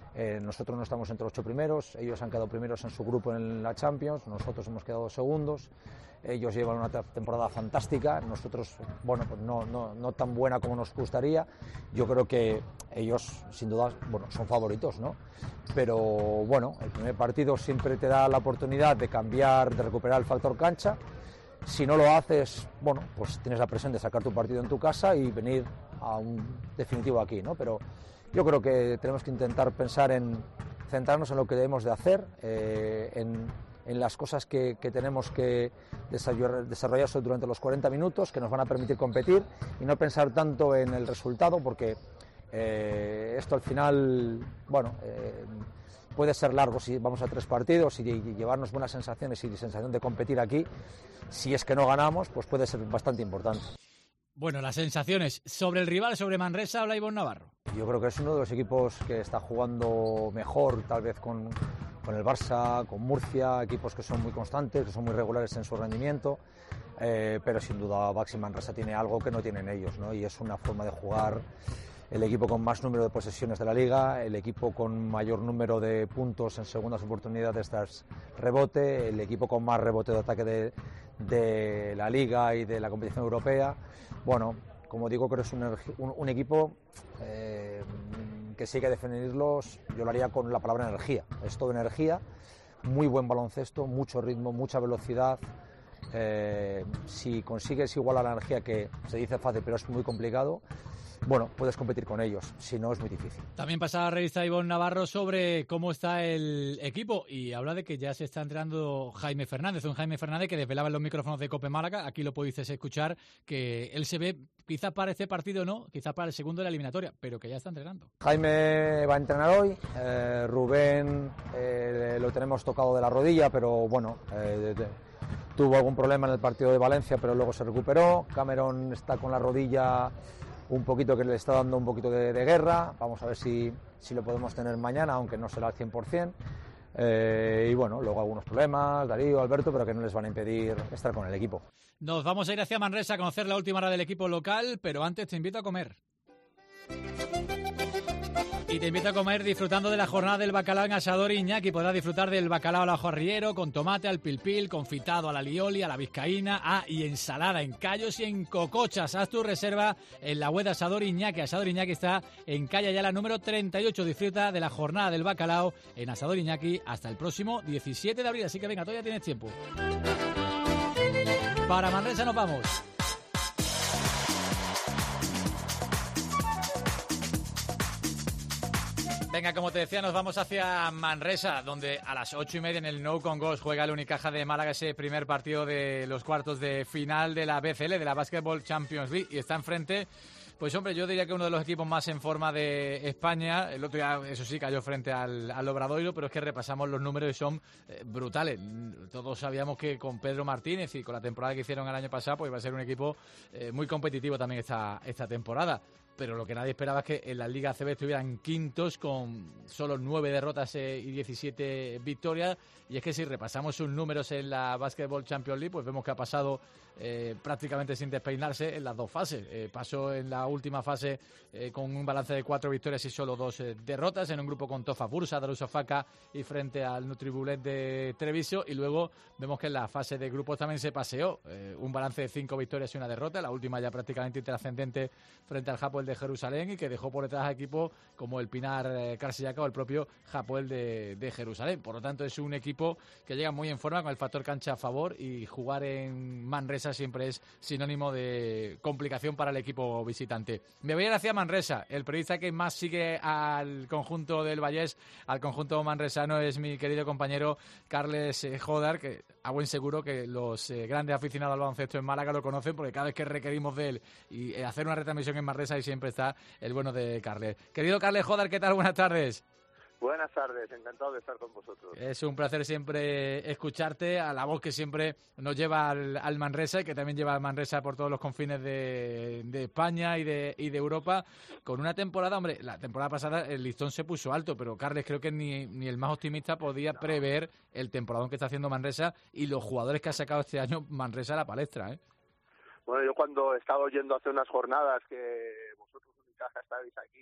Nosotros no estamos entre los 8 primeros, ellos han quedado primeros en su grupo en la Champions, nosotros hemos quedado segundos. Ellos llevan una temporada fantástica, nosotros, bueno, pues no tan buena como nos gustaría. Yo creo que ellos, sin duda, bueno, son favoritos, ¿no? Pero bueno, el primer partido siempre te da la oportunidad de cambiar, de recuperar el factor cancha. Si no lo haces, bueno, pues tienes la presión de sacar tu partido en tu casa y venir a un definitivo aquí, ¿no? Pero yo creo que tenemos que intentar pensar centrarnos en lo que debemos de hacer, en las cosas que tenemos que desarrollar durante los 40 minutos, que nos van a permitir competir, y no pensar tanto en el resultado, porque esto al final, bueno, puede ser largo si vamos a 3 partidos y llevarnos buenas sensaciones y sensación de competir aquí. Si es que no ganamos, pues puede ser bastante importante. Bueno, las sensaciones sobre el rival, sobre Manresa, habla Ivonne Navarro. Yo creo que es uno de los equipos que está jugando mejor, tal vez con el Barça, con Murcia, equipos que son muy constantes, que son muy regulares en su rendimiento, pero sin duda Baxi Manresa tiene algo que no tienen ellos, ¿no? Y es una forma de jugar. El equipo con más número de posesiones de la Liga, el equipo con mayor número de puntos en segundas oportunidades tras rebote, el equipo con más rebote de ataque de la Liga y de la competición europea. Bueno, como digo, creo que es un equipo que sí hay que definirlos, yo lo haría con la palabra energía. Es todo energía, muy buen baloncesto, mucho ritmo, mucha velocidad. Si consigues igualar la energía, que se dice fácil pero es muy complicado, bueno, puedes competir con ellos, si no es muy difícil. También pasa la revista Ivonne Navarro sobre cómo está el equipo y habla de que ya se está entrenando Jaime Fernández, un Jaime Fernández que desvelaba en los micrófonos de COPE Málaga, aquí lo podéis escuchar, que él se ve quizás para este partido no, quizás para el segundo de la eliminatoria, pero que ya está entrenando. Jaime va a entrenar hoy, Rubén lo tenemos tocado de la rodilla, pero bueno, tuvo algún problema en el partido de Valencia, pero luego se recuperó. Cameron está con la rodilla un poquito, que le está dando un poquito de guerra. Vamos a ver si lo podemos tener mañana, aunque no será al 100%. Y bueno, luego algunos problemas, Darío, Alberto, pero que no les van a impedir estar con el equipo. Nos vamos a ir hacia Manresa a conocer la última hora del equipo local, pero antes te invito a comer. Y te invito a comer disfrutando de la jornada del bacalao en Asador Iñaki. Podrás disfrutar del bacalao al ajo arriero, con tomate, al pilpil, confitado a la lioli, a la vizcaína, y ensalada en callos y en cocochas. Haz tu reserva en la web de Asador Iñaki. Asador Iñaki está en calle Ayala número 38. Disfruta de la jornada del bacalao en Asador Iñaki hasta el próximo 17 de abril. Así que venga, todavía tienes tiempo. Para Manresa nos vamos. Venga, como te decía, nos vamos hacia Manresa, donde a las 8:30 en el Nou Congost juega el Unicaja de Málaga ese primer partido de los cuartos de final de la BCL, de la Basketball Champions League, y está enfrente, pues hombre, yo diría que uno de los equipos más en forma de España. El otro día, eso sí, cayó frente al Obradoiro, pero es que repasamos los números y son brutales. Todos sabíamos que con Pedro Martínez y con la temporada que hicieron el año pasado, pues iba a ser un equipo muy competitivo también esta temporada. Pero lo que nadie esperaba es que en la Liga ACB estuvieran quintos con solo 9 derrotas y 17 victorias. Y es que si repasamos sus números en la Basketball Champions League, pues vemos que ha pasado prácticamente sin despeinarse en las dos fases. Pasó en la última fase con un balance de 4 victorias y solo 2 derrotas, en un grupo con Tofa Bursa, Darussafaka y frente al Nutribulet de Treviso. Y luego vemos que en la fase de grupos también se paseó. Un balance de 5 victorias y 1 derrota, la última ya prácticamente intrascendente frente al Hapoel de Jerusalén, y que dejó por detrás a equipos como el Pinar Karsiaka o el propio Hapoel de Jerusalén. Por lo tanto, es un equipo que llega muy en forma con el factor cancha a favor, y jugar en Manresa siempre es sinónimo de complicación para el equipo visitante. Me voy a ir hacia Manresa. El periodista que más sigue al conjunto del Vallés, al conjunto manresano, es mi querido compañero Carles Jodar, que a buen seguro que los grandes aficionados al baloncesto en Málaga lo conocen, porque cada vez que requerimos de él y hacer una retransmisión en Manresa, y siempre está el bueno de Carles. Querido Carles Jodar, ¿qué tal? Buenas tardes. Buenas tardes, encantado de estar con vosotros. Es un placer siempre escucharte, a la voz que siempre nos lleva al Manresa, y que también lleva al Manresa por todos los confines de España y de Europa, con una temporada, hombre, la temporada pasada el listón se puso alto, pero Carles, creo que ni el más optimista podía prever el temporadón que está haciendo Manresa y los jugadores que ha sacado este año Manresa a la palestra, ¿eh? Bueno, yo cuando he estado oyendo hace unas jornadas que vosotros, Unicaja, estáis aquí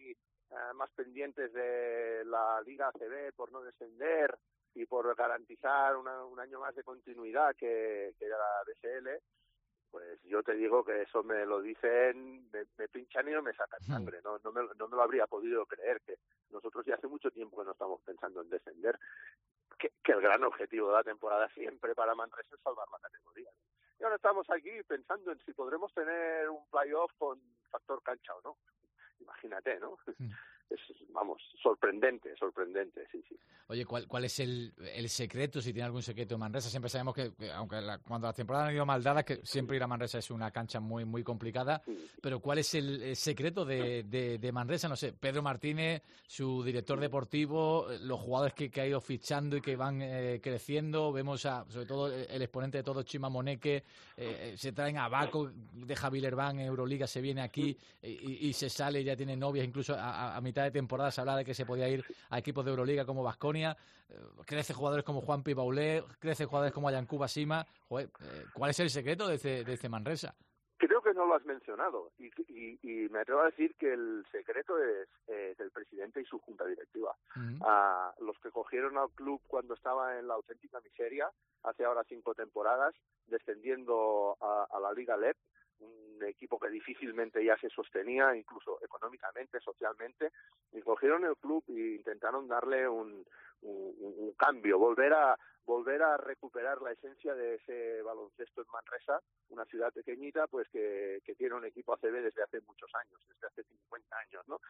más pendientes de la Liga ACB por no descender y por garantizar un año más de continuidad que la BSL, pues yo te digo que eso me lo dicen, me pinchan y no me sacan sangre, no me lo habría podido creer, que nosotros ya hace mucho tiempo que no estamos pensando en descender, que el gran objetivo de la temporada siempre para Manresa es salvar la categoría. Y ahora estamos aquí pensando en si podremos tener un playoff con factor cancha o no. Imagínate, ¿no? Es, vamos, sorprendente, sí. Oye, ¿cuál es el secreto, si tiene algún secreto en Manresa? Siempre sabemos que aunque cuando la temporada han ido mal dadas, que siempre ir a Manresa es una cancha muy muy complicada, pero ¿cuál es el secreto de Manresa? No sé, Pedro Martínez, su director deportivo, los jugadores que ha ido fichando y que van creciendo, vemos sobre todo el exponente de todo, Chima Moneque, se traen a Baco, deja Villerban en Euroliga, se viene aquí y se sale, ya tiene novias, incluso a mitad de temporada se hablaba de que se podía ir a equipos de Euroliga como Baskonia, crece jugadores como Juanpi Baulé, crece jugadores como Yankuba Sima. ¿Cuál es el secreto de este Manresa? Creo que no lo has mencionado y me atrevo a decir que el secreto es el presidente y su junta directiva. Los que cogieron al club cuando estaba en la auténtica miseria, hace ahora 5 temporadas, descendiendo a la Liga LEP, un equipo que difícilmente ya se sostenía, incluso económicamente, socialmente, y cogieron el club e intentaron darle un cambio, volver a recuperar la esencia de ese baloncesto en Manresa, una ciudad pequeñita pues que tiene un equipo ACB desde hace muchos años, desde hace 50 años, ¿no?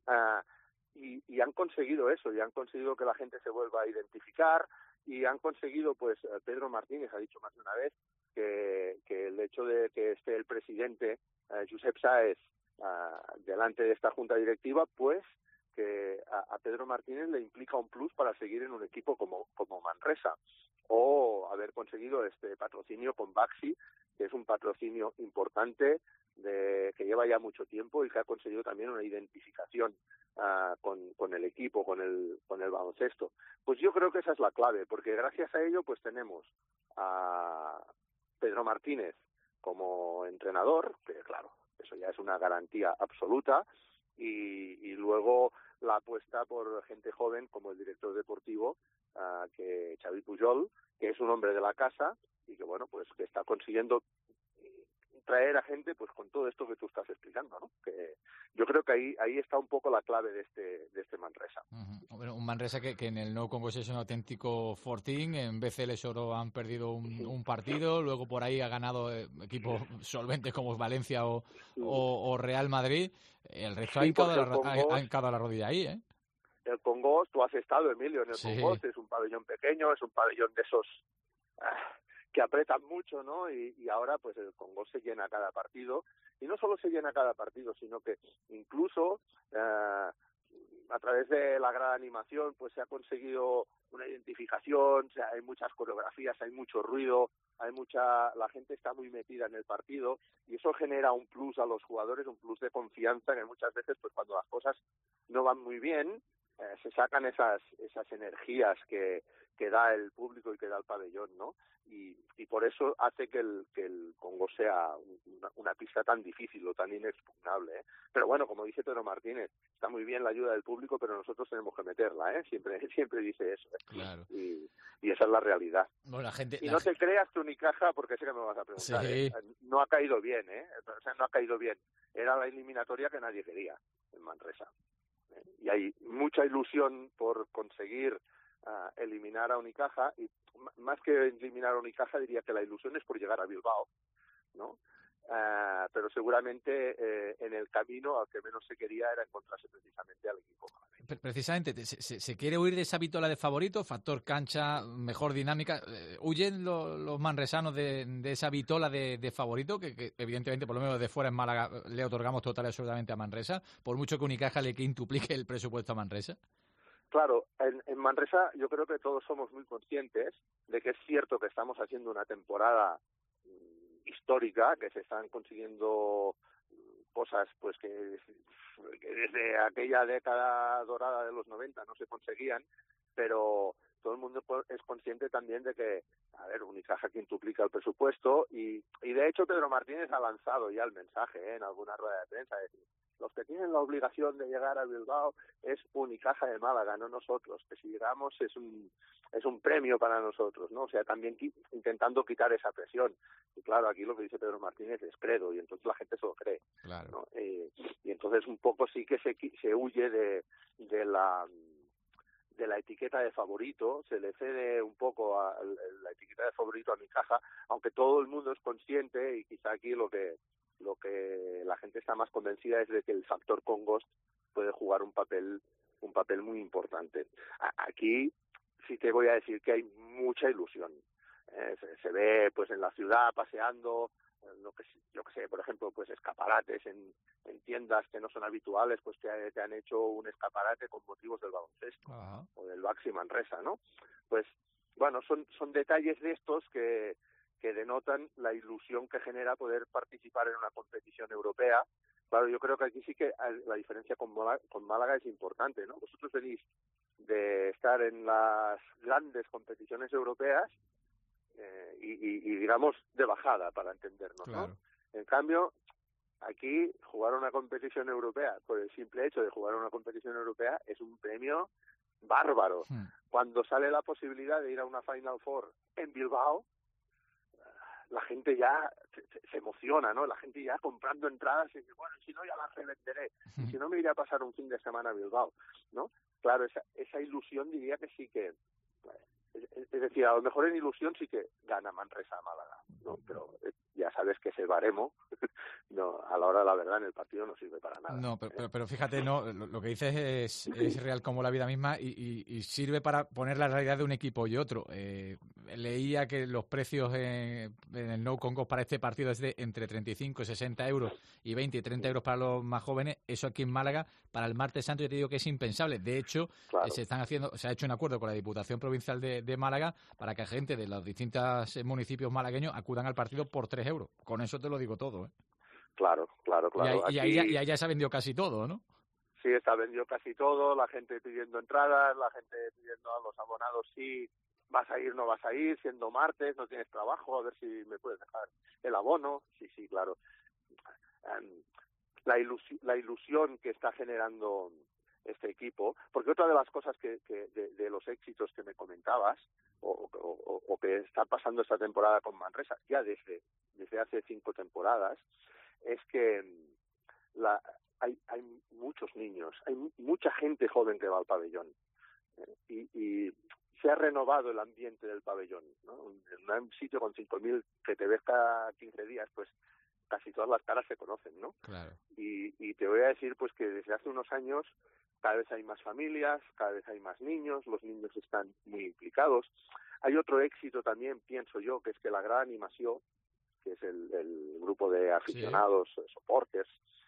Y han conseguido eso, y han conseguido que la gente se vuelva a identificar, y han conseguido, pues Pedro Martínez ha dicho más de una vez que el hecho de que esté el presidente Josep Sáez delante de esta junta directiva, pues que a Pedro Martínez le implica un plus para seguir en un equipo como Manresa, o haber conseguido este patrocinio con Baxi, que es un patrocinio importante que lleva ya mucho tiempo y que ha conseguido también una identificación con el equipo, con el baloncesto. Pues yo creo que esa es la clave, porque gracias a ello pues tenemos a Pedro Martínez como entrenador, que claro, eso ya es una garantía absoluta, y luego la apuesta por gente joven como el director deportivo, que Xavi Pujol, que es un hombre de la casa y que bueno, pues que está consiguiendo traer a gente pues con todo esto que tú estás explicando, ¿no? Que yo creo que ahí está un poco la clave de este Manresa. Bueno, un Manresa que en el Nou Congost es un auténtico fortín. En BCL solo han perdido un partido, luego por ahí ha ganado equipos solventes como Valencia o Real Madrid. El resto ha hincado la rodilla ahí, ¿eh? El Congost, tú has estado, Emilio, en el Congost, es un pabellón pequeño, es un pabellón de esos que apretan mucho, ¿no? Y ahora pues el Congost se llena cada partido, y no solo se llena cada partido, sino que incluso a través de la gran animación pues se ha conseguido una identificación, o sea, hay muchas coreografías, hay mucho ruido, la gente está muy metida en el partido, y eso genera un plus a los jugadores, un plus de confianza, que muchas veces pues cuando las cosas no van muy bien se sacan esas energías que da el público y que da el pabellón, ¿no? Y por eso hace que el Congo sea una pista tan difícil o tan inexpugnable, ¿eh? Pero bueno, como dice Pedro Martínez, está muy bien la ayuda del público, pero nosotros tenemos que meterla, ¿eh? Siempre dice eso, ¿eh? Claro. Y esa es la realidad. Bueno, no te creas que Unicaja, porque sé que me vas a preguntar, sí. No ha caído bien, ¿eh? O sea, no ha caído bien. Era la eliminatoria que nadie quería en Manresa. Y hay mucha ilusión por conseguir eliminar a Unicaja, y más que eliminar a Unicaja diría que la ilusión es por llegar a Bilbao, ¿no? Pero seguramente en el camino al que menos se quería era encontrarse precisamente al equipo. Precisamente, se quiere huir de esa vitola de favorito, factor cancha, mejor dinámica. ¿Huyen los manresanos de esa vitola de favorito, que evidentemente, por lo menos de fuera en Málaga, le otorgamos total y absolutamente a Manresa, por mucho que Unicaja le quintuplique el presupuesto a Manresa? Claro, en Manresa yo creo que todos somos muy conscientes de que es cierto que estamos haciendo una temporada histórica, que se están consiguiendo cosas pues que desde aquella década dorada de los 90 no se conseguían, pero todo el mundo es consciente también de que, a ver, Unicaja quintuplica el presupuesto, y de hecho Pedro Martínez ha lanzado ya el mensaje en alguna rueda de prensa, es decir, los que tienen la obligación de llegar a Bilbao es Unicaja de Málaga, no nosotros, que si llegamos es un premio para nosotros, ¿no? O sea, también intentando quitar esa presión. Y claro, aquí lo que dice Pedro Martínez es credo, y entonces la gente se lo cree. Claro. ¿No? Y entonces un poco sí que se huye de la etiqueta de favorito, se le cede un poco a la etiqueta de favorito a Unicaja, aunque todo el mundo es consciente, y quizá aquí lo que la gente está más convencida es de que el factor Congost puede jugar un papel muy importante. Aquí sí te voy a decir que hay mucha ilusión. Se ve pues en la ciudad paseando, yo que sé, por ejemplo, pues escaparates en tiendas que no son habituales, pues te han hecho un escaparate con motivos del baloncesto. Ajá. O del Baxi Manresa, ¿no? Pues bueno, son detalles de estos que denotan la ilusión que genera poder participar en una competición europea. Claro, yo creo que aquí sí que la diferencia con Málaga es importante, ¿no? Vosotros venís de estar en las grandes competiciones europeas y digamos de bajada, para entendernos, claro, ¿no? En cambio, aquí jugar una competición europea, por el simple hecho de jugar una competición europea, es un premio bárbaro. Cuando sale la posibilidad de ir a una Final Four en Bilbao, la gente ya se emociona, ¿no? La gente ya comprando entradas y dice, bueno, si no ya las revenderé, y si no me iré a pasar un fin de semana a Bilbao, ¿no? Claro, esa ilusión diría que sí que... Es decir, a lo mejor en ilusión sí que gana Manresa a Málaga, ¿no? Pero ya sabes que ese baremo no, a la hora de la verdad en el partido no sirve para nada. No, pero fíjate, no, lo que dices es real como la vida misma y sirve para poner la realidad de un equipo y otro. Leía que los precios en el No Congo para este partido es de entre 35 y 60 euros y 20 y 30 euros para los más jóvenes. Eso aquí en Málaga, para el martes santo, yo te digo que es impensable. De hecho, claro, se ha hecho un acuerdo con la Diputación Provincial de Málaga para que gente de los distintos municipios malagueños acudan al partido por 3 euros. Con eso te lo digo todo, ¿eh? Claro. Y ahí ya se ha vendido casi todo, ¿no? Sí, está vendido casi todo, la gente pidiendo entradas, la gente pidiendo a los abonados si vas a ir, no vas a ir, siendo martes, no tienes trabajo, a ver si me puedes dejar el abono. Sí, claro. La ilusión que está generando este equipo, porque otra de las cosas que de los éxitos que me comentabas o que está pasando esta temporada con Manresa, ya desde hace 5 temporadas, es que hay muchos niños, hay mucha gente joven que va al pabellón, y se ha renovado el ambiente del pabellón, ¿no? En un sitio con 5.000 que te ves cada 15 días, pues casi todas las caras se conocen, ¿no? Claro. Y te voy a decir pues que desde hace unos años cada vez hay más familias, cada vez hay más niños, los niños están muy implicados. Hay otro éxito también, pienso yo, que es que la Gran Animación, que es el grupo de aficionados, sí, supporters,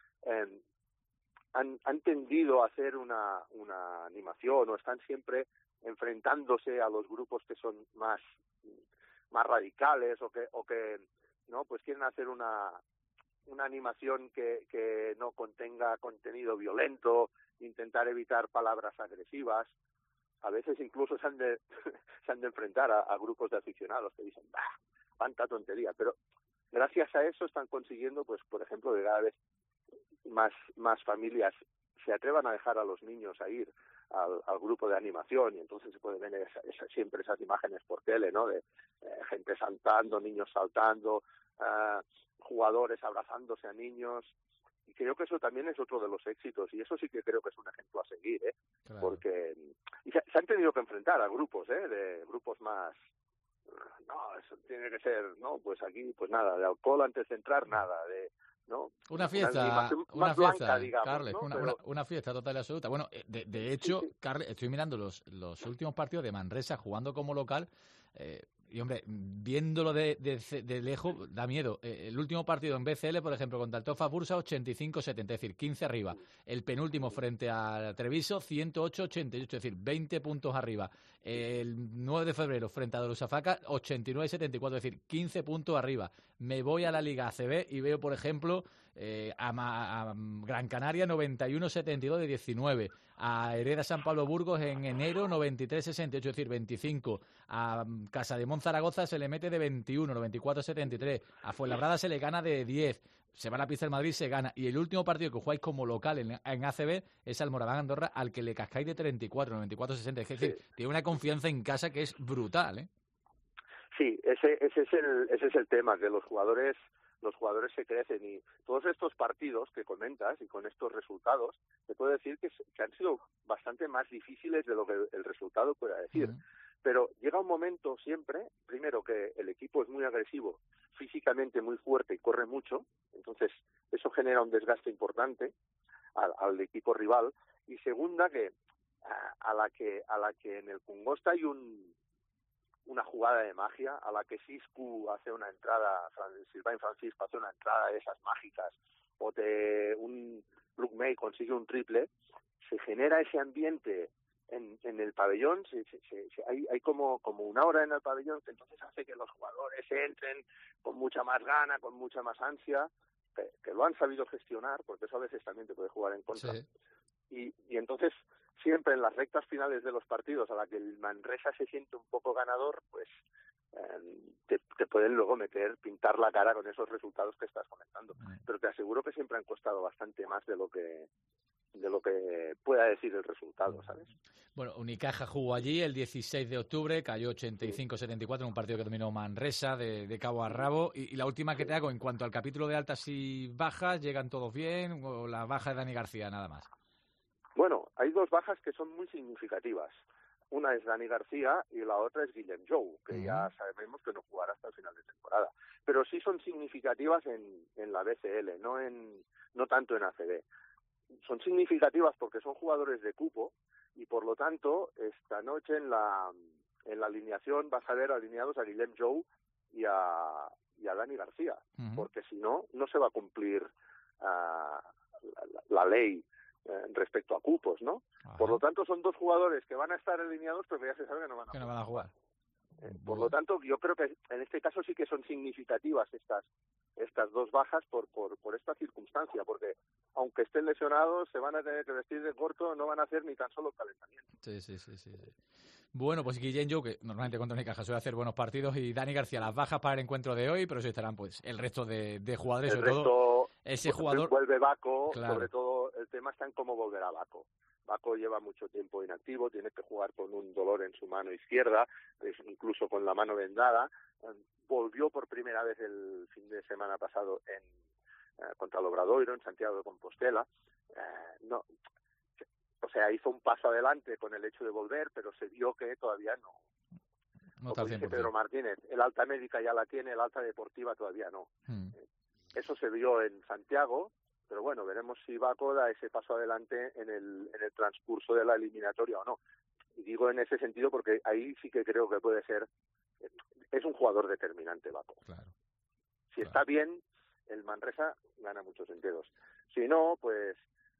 han tendido a hacer una animación, o están siempre enfrentándose a los grupos que son más radicales o que no, pues quieren hacer una animación que no contenga contenido violento, intentar evitar palabras agresivas. A veces incluso se han de enfrentar a grupos de aficionados que dicen, cuánta tontería, pero gracias a eso están consiguiendo, pues por ejemplo, que cada vez más familias se atrevan a dejar a los niños a ir al grupo de animación, y entonces se pueden ver siempre esas imágenes por tele, ¿no? De gente saltando, niños saltando, jugadores abrazándose a niños, y creo que eso también es otro de los éxitos, y eso sí que creo que es un ejemplo a seguir, claro, porque se han tenido que enfrentar a grupos, de grupos más, no, eso tiene que ser, no, pues aquí, pues nada, de alcohol antes de entrar, nada, de, ¿no? Una fiesta, blanca, digamos, Carles, ¿no? una fiesta total y absoluta. Bueno, de hecho, sí. Carles, estoy mirando los últimos partidos de Manresa jugando como local, y hombre, viéndolo de lejos da miedo. El último partido en BCL, por ejemplo, contra el Tofa Bursa, 85-70, es decir, 15 arriba. El penúltimo frente a Treviso, 108-88, es decir, 20 puntos arriba. El 9 de febrero frente a Darussafaka, 89-74, es decir, 15 puntos arriba. Me voy a la Liga ACB y veo, por ejemplo, a Gran Canaria 91-72 de 19, a Hereda San Pablo Burgos en enero 93-68, es decir, 25, a Casademón Zaragoza se le mete de 21, 94-73, a Fuenlabrada se le gana de 10, se va a la pista del Madrid, se gana, y el último partido que jugáis como local en ACB es al Moraván Andorra, al que le cascáis de 34, 94-60, es decir, tiene una confianza en casa que es brutal, ¿eh? Sí, ese es el tema, que los jugadores se crecen, y todos estos partidos que comentas y con estos resultados, te puedo decir que han sido bastante más difíciles de lo que el resultado pueda decir. Pero llega un momento siempre, primero, que el equipo es muy agresivo, físicamente muy fuerte y corre mucho, entonces eso genera un desgaste importante al equipo rival, y segunda, que a la que en el Congosta hay una jugada de magia, a la que Siscu hace una entrada, Sylvain Francisco hace una entrada de esas mágicas, o un Luke May consigue un triple, se genera ese ambiente en el pabellón, hay como una hora en el pabellón, que entonces hace que los jugadores entren con mucha más gana, con mucha más ansia, que lo han sabido gestionar, porque eso a veces también te puede jugar en contra. Sí. Y entonces, siempre en las rectas finales de los partidos, a la que el Manresa se siente un poco ganador, pues te pueden luego pintar la cara con esos resultados que estás comentando. Pero te aseguro que siempre han costado bastante más de lo que pueda decir el resultado, ¿sabes? Bueno, Unicaja jugó allí el 16 de octubre, cayó 85-74 en un partido que dominó Manresa de cabo a rabo. Y la última que te hago, en cuanto al capítulo de altas y bajas, ¿llegan todos bien o la baja de Dani García nada más? Bueno, hay dos bajas que son muy significativas. Una es Dani García y la otra es Guillem Jou, que ya sabemos que no jugará hasta el final de temporada. Pero sí son significativas en la BCL, no tanto en ACB. Son significativas porque son jugadores de cupo y, por lo tanto, esta noche en la alineación vas a ver alineados a Guillem Jou y a Dani García, porque si no se va a cumplir la ley respecto a cupos, ¿no? Ajá. Por lo tanto, son dos jugadores que van a estar alineados, pero que ya se sabe que no van a jugar. Por lo tanto, yo creo que en este caso sí que son significativas estas dos bajas por esta circunstancia, porque aunque estén lesionados, se van a tener que vestir de corto, no van a hacer ni tan solo calentamiento. Sí. Bueno, pues Guillem Jou, que normalmente contra Unicaja suele hacer buenos partidos, y Dani García, las bajas para el encuentro de hoy, pero sí estarán pues el resto de jugadores, sobre todo ese jugador. Vuelve Baco, claro. Sobre todo el tema está en cómo volverá Baco. Baco lleva mucho tiempo inactivo, tiene que jugar con un dolor en su mano izquierda, incluso con la mano vendada. Volvió por primera vez el fin de semana pasado contra el Obradoiro, en Santiago de Compostela. Hizo un paso adelante con el hecho de volver, pero se vio que todavía no. Como dice Pedro Martínez, el alta médica ya la tiene, el alta deportiva todavía no. Eso se vio en Santiago, pero bueno, veremos si Baco da ese paso adelante en el transcurso de la eliminatoria o no. Y digo en ese sentido porque ahí sí que creo que puede ser. Es un jugador determinante, Baco. Claro. Si está bien, el Manresa gana muchos enteros. Si no, pues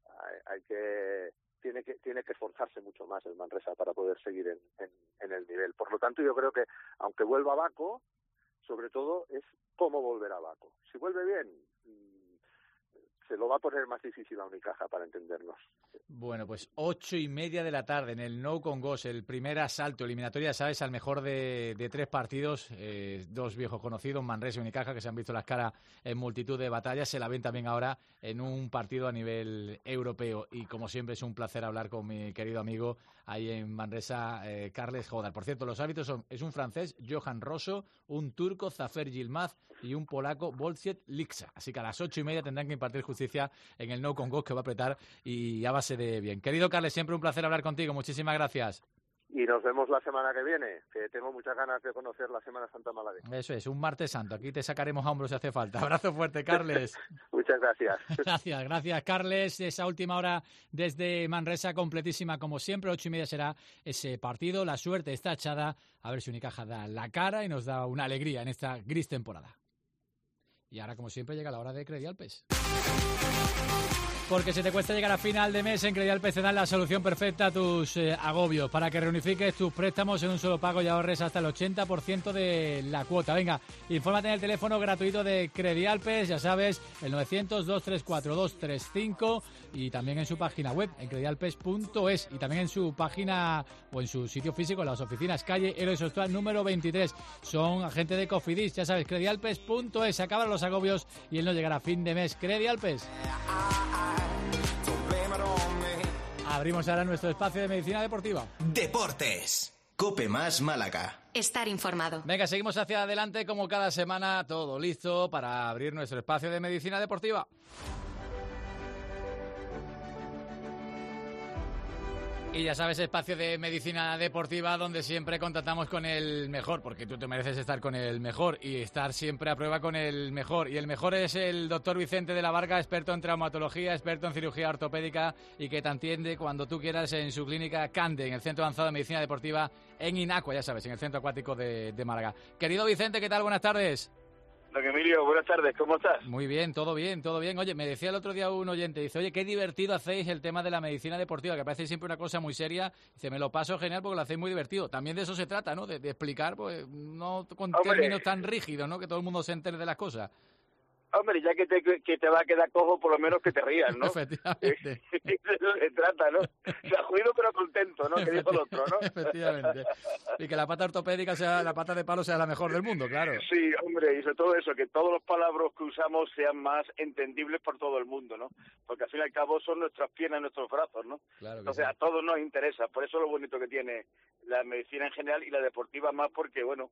tiene que esforzarse mucho más el Manresa para poder seguir en el nivel. Por lo tanto, yo creo que aunque vuelva Baco, sobre todo es cómo volverá Baco. Si vuelve bien, se lo va a poner más difícil a Unicaja, para entendernos. Bueno, pues 8:30 de la tarde en el Nou Congost, el primer asalto eliminatoria, ¿sabes? Al mejor de 3 partidos, dos viejos conocidos, Manresa y Unicaja, que se han visto las caras en multitud de batallas, se la ven también ahora en un partido a nivel europeo. Y como siempre es un placer hablar con mi querido amigo ahí en Manresa, Carles Jodar. Por cierto, los árbitros es un francés, Johan Rosso, un turco, Zafer Yilmaz, y un polaco, Wojciech Liksa. Así que a las 8:30 tendrán que impartir justicia en el Nou Congost, que va a apretar y a base de bien. Querido Carles, siempre un placer hablar contigo. Muchísimas gracias. Y nos vemos la semana que viene, que tengo muchas ganas de conocer la Semana Santa malagueña. Eso es, un martes santo. Aquí te sacaremos a hombros si hace falta. Abrazo fuerte, Carles. Muchas gracias. Gracias, Carles. Esa última hora desde Manresa completísima como siempre. 8:30 será ese partido. La suerte está echada. A ver si Unicaja da la cara y nos da una alegría en esta gris temporada. Y ahora, como siempre, llega la hora de Credialpes. Porque se te cuesta llegar a final de mes, en Credialpes te dan la solución perfecta a tus agobios, para que reunifiques tus préstamos en un solo pago y ahorres hasta el 80% de la cuota. Venga, infórmate en el teléfono gratuito de Credialpes, ya sabes, el 900-234-235, y también en su página web, en credialpes.es, y también en su página o en su sitio físico, en las oficinas, calle Héroes Austual número 23. Son agentes de Cofidis, ya sabes, credialpes.es. Se acaban los agobios y él no llegará a fin de mes. Credialpes. Abrimos ahora nuestro espacio de medicina deportiva. Deportes. Cope Más Málaga. Estar informado. Venga, seguimos hacia adelante como cada semana, todo listo para abrir nuestro espacio de medicina deportiva. Y ya sabes, espacio de medicina deportiva donde siempre contactamos con el mejor, porque tú te mereces estar con el mejor y estar siempre a prueba con el mejor. Y el mejor es el doctor Vicente de la Varga, experto en traumatología, experto en cirugía ortopédica y que te atiende cuando tú quieras en su clínica Cande, en el Centro Avanzado de Medicina Deportiva en Inacua, ya sabes, en el Centro Acuático de Málaga. Querido Vicente, ¿qué tal? Buenas tardes. Don Emilio, buenas tardes, ¿cómo estás? Muy bien, todo bien, todo bien. Oye, me decía el otro día un oyente, dice, oye, qué divertido hacéis el tema de la medicina deportiva, que parece siempre una cosa muy seria. Dice, me lo paso genial porque lo hacéis muy divertido. También de eso se trata, ¿no? De explicar, pues, no con términos tan rígidos, ¿no? Que todo el mundo se entere de las cosas. Hombre, ya que te va a quedar cojo, por lo menos que te rías, ¿no? Efectivamente. De eso se trata, ¿no? Sajudo pero contento, ¿no? Que dijo el otro, ¿no? Efectivamente. Y que la pata ortopédica sea, la pata de palo sea la mejor del mundo, claro. Sí, hombre, y sobre todo eso, que todos los palabras que usamos sean más entendibles por todo el mundo, ¿no? Porque al fin y al cabo son nuestras piernas, nuestros brazos, ¿no? Claro. Entonces sí. A todos nos interesa, por eso es lo bonito que tiene la medicina en general y la deportiva más, porque, bueno,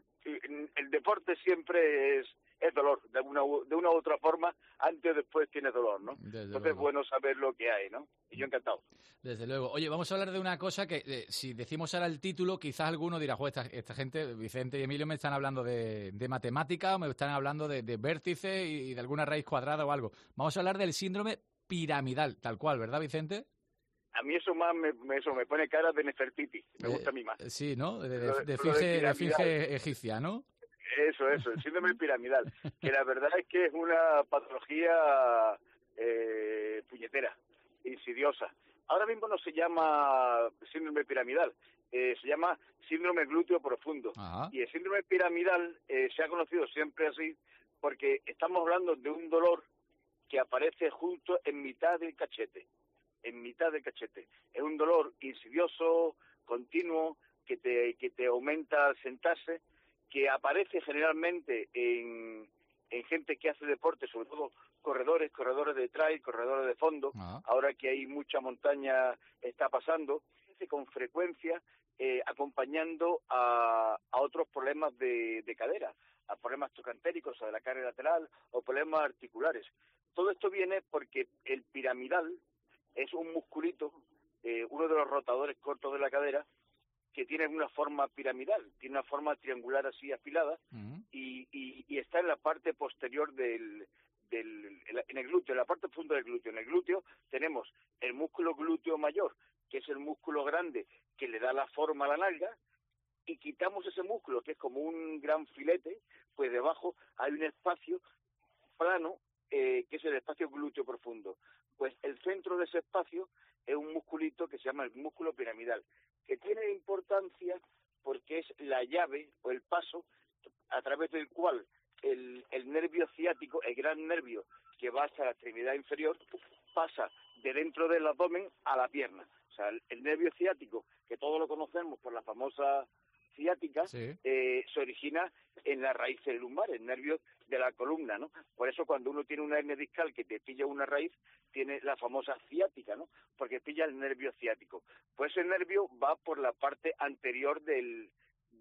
el deporte siempre es dolor, de una u otra forma, antes o después tiene dolor, ¿no? Entonces es bueno saber lo que hay, ¿no? Y yo encantado. Desde luego. Oye, vamos a hablar de una cosa que, si decimos ahora el título, quizás alguno dirá, joder, esta gente, Vicente y Emilio, me están hablando de matemática o me están hablando de vértice y de alguna raíz cuadrada o algo. Vamos a hablar del síndrome piramidal, tal cual, ¿verdad, Vicente? A mí eso más me pone cara de Nefertiti, me gusta a mí más. Sí, ¿no? De finge egipcia, ¿no? Eso, el síndrome piramidal, que la verdad es que es una patología puñetera, insidiosa. Ahora mismo no se llama síndrome piramidal, se llama síndrome glúteo profundo. Ajá. Y el síndrome piramidal se ha conocido siempre así porque estamos hablando de un dolor que aparece justo en mitad del cachete. En mitad del cachete. Es un dolor insidioso, continuo, que te aumenta al sentarse, que aparece generalmente en gente que hace deporte, sobre todo corredores de trail, corredores de fondo. Ahora que hay mucha montaña está pasando, con frecuencia acompañando a otros problemas de cadera, a problemas trocantéricos, o de la carne lateral, o problemas articulares. Todo esto viene porque el piramidal es un musculito, uno de los rotadores cortos de la cadera, que tiene una forma piramidal, tiene una forma triangular así afilada, y está en la parte posterior en el glúteo, en la parte profunda del glúteo. En el glúteo tenemos el músculo glúteo mayor, que es el músculo grande que le da la forma a la nalga, y quitamos ese músculo, que es como un gran filete, pues debajo hay un espacio plano, que es el espacio glúteo profundo. Pues el centro de ese espacio es un musculito que se llama el músculo piramidal, que tiene importancia porque es la llave o el paso a través del cual el nervio ciático, el gran nervio que va hasta la extremidad inferior, pasa de dentro del abdomen a la pierna. O sea, el nervio ciático, que todos lo conocemos por la famosa ciática, sí, se origina en la raíz lumbar, el nervio de la columna, ¿no? Por eso cuando uno tiene una hernia discal que te pilla una raíz, tiene la famosa ciática, ¿no? Porque pilla el nervio ciático. Pues ese nervio va por la parte anterior del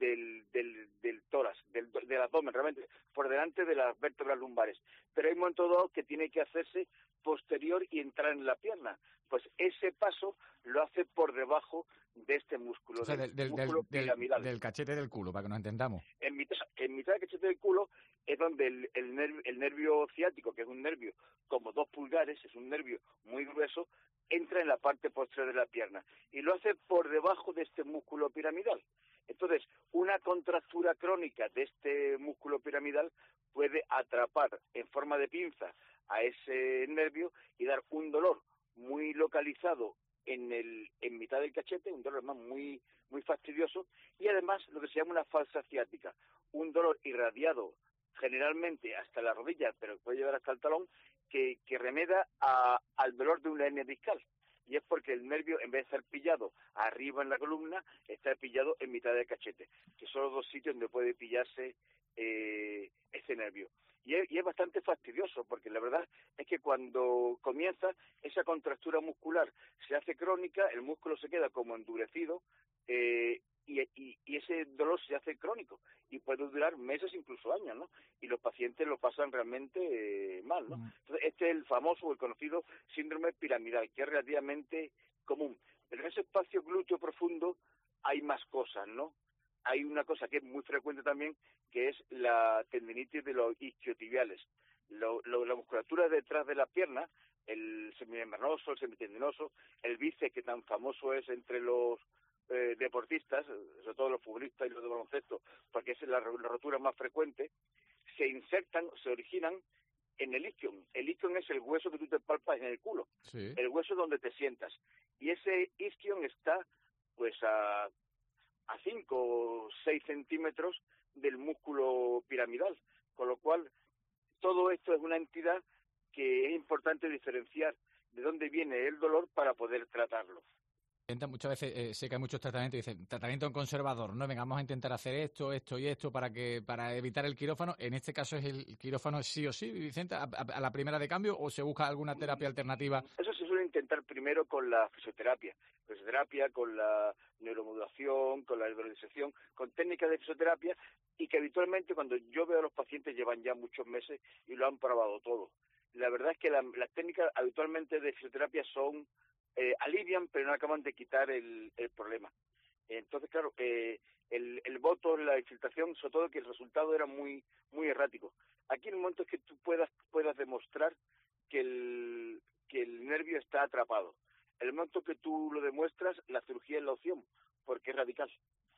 tórax, del abdomen, realmente, por delante de las vértebras lumbares. Pero hay un momento dado que tiene que hacerse posterior y entrar en la pierna. Pues ese paso lo hace por debajo de este músculo, o sea, músculo piramidal. Del cachete del culo, para que nos entendamos. En mitad del cachete del culo es donde el nervio ciático, que es un nervio como 2 pulgares, es un nervio muy grueso, entra en la parte posterior de la pierna. Y lo hace por debajo de este músculo piramidal. Entonces, una contractura crónica de este músculo piramidal puede atrapar en forma de pinza a ese nervio y dar un dolor muy localizado en mitad del cachete, un dolor además muy fastidioso, y además lo que se llama una falsa ciática, un dolor irradiado generalmente hasta la rodilla, pero puede llegar hasta el talón, que remeda al dolor de una hernia discal. Y es porque el nervio, en vez de estar pillado arriba en la columna, está pillado en mitad del cachete, que son los dos sitios donde puede pillarse ese nervio. Y es bastante fastidioso, porque la verdad es que cuando comienza, esa contractura muscular se hace crónica, el músculo se queda como endurecido, y ese dolor se hace crónico, y puede durar meses, incluso años, ¿no? Y los pacientes lo pasan realmente mal, ¿no? Entonces, este es el famoso o el conocido síndrome piramidal, que es relativamente común. Pero en ese espacio glúteo profundo hay más cosas, ¿no? Hay una cosa que es muy frecuente también, que es la tendinitis de los isquiotibiales. La musculatura detrás de la pierna, el semimembranoso, el semitendinoso, el bíceps, que tan famoso es entre los deportistas, sobre todo los futbolistas y los de baloncesto, porque esa es la rotura más frecuente, se originan en el isquion. El isquion es el hueso que tú te palpas en el culo, sí. El hueso donde te sientas. Y ese isquion está pues a 5 o 6 centímetros del músculo piramidal, con lo cual todo esto es una entidad que es importante diferenciar de dónde viene el dolor para poder tratarlo. Muchas veces sé que hay muchos tratamientos y dicen tratamiento en conservador, no, venga, vamos a intentar hacer esto y esto para evitar el quirófano. En este caso es el quirófano sí o sí, Vicente, a la primera de cambio, o se busca alguna terapia alternativa. Eso se suele intentar primero con la fisioterapia, con la neuromodulación, con la hidrolización, con técnicas de fisioterapia, y que habitualmente cuando yo veo a los pacientes llevan ya muchos meses y lo han probado todo. La verdad es que las técnicas habitualmente de fisioterapia son alivian, pero no acaban de quitar el problema. Entonces, claro, el voto, la infiltración, sobre todo que el resultado era muy errático. Aquí en el momento es que tú puedas demostrar que el nervio está atrapado. En el momento que tú lo demuestras, la cirugía es la opción, porque es radical.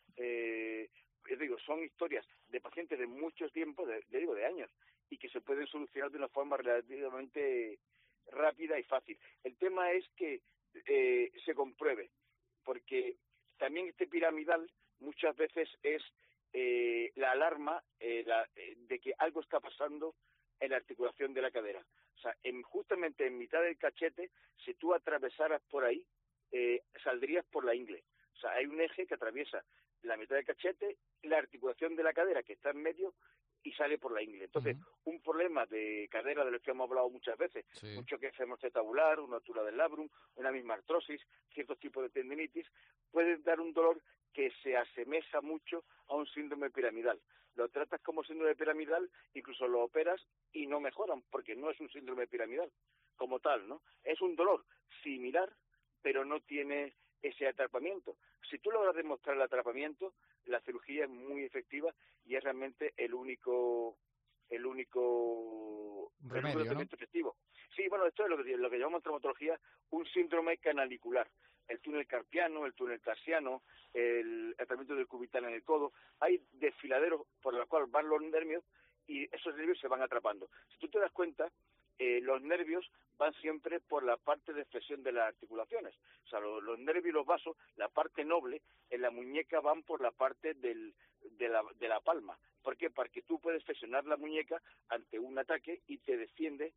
Son historias de pacientes de muchos tiempos, de años, y que se pueden solucionar de una forma relativamente rápida y fácil. El tema es que se compruebe, porque también este piramidal muchas veces es la alarma de que algo está pasando en la articulación de la cadera. O sea, justamente en mitad del cachete, si tú atravesaras por ahí, saldrías por la ingle. O sea, hay un eje que atraviesa la mitad del cachete, la articulación de la cadera que está en medio, y sale por la ingle. Entonces, un problema de cadera de los que hemos hablado muchas veces, mucho que es femorocetabular, una altura del labrum, una misma artrosis, ciertos tipos de tendinitis, pueden dar un dolor que se asemeja mucho a un síndrome piramidal. Lo tratas como síndrome piramidal, incluso lo operas y no mejoran, porque no es un síndrome piramidal como tal, ¿no? Es un dolor similar, pero no tiene ese atrapamiento. Si tú logras demostrar el atrapamiento, la cirugía es muy efectiva y es realmente el único remedio, ¿no? efectivo. Sí, bueno, esto es lo que llamamos en traumatología un síndrome canalicular. El túnel carpiano, el túnel tarsiano, el tratamiento del cubital en el codo. Hay desfiladeros por los cuales van los nervios y esos nervios se van atrapando. Si tú te das cuenta, los nervios van siempre por la parte de flexión de las articulaciones. O sea, los nervios y los vasos, la parte noble, en la muñeca van por la parte de la palma. ¿Por qué? Porque tú puedes flexionar la muñeca ante un ataque y te defiende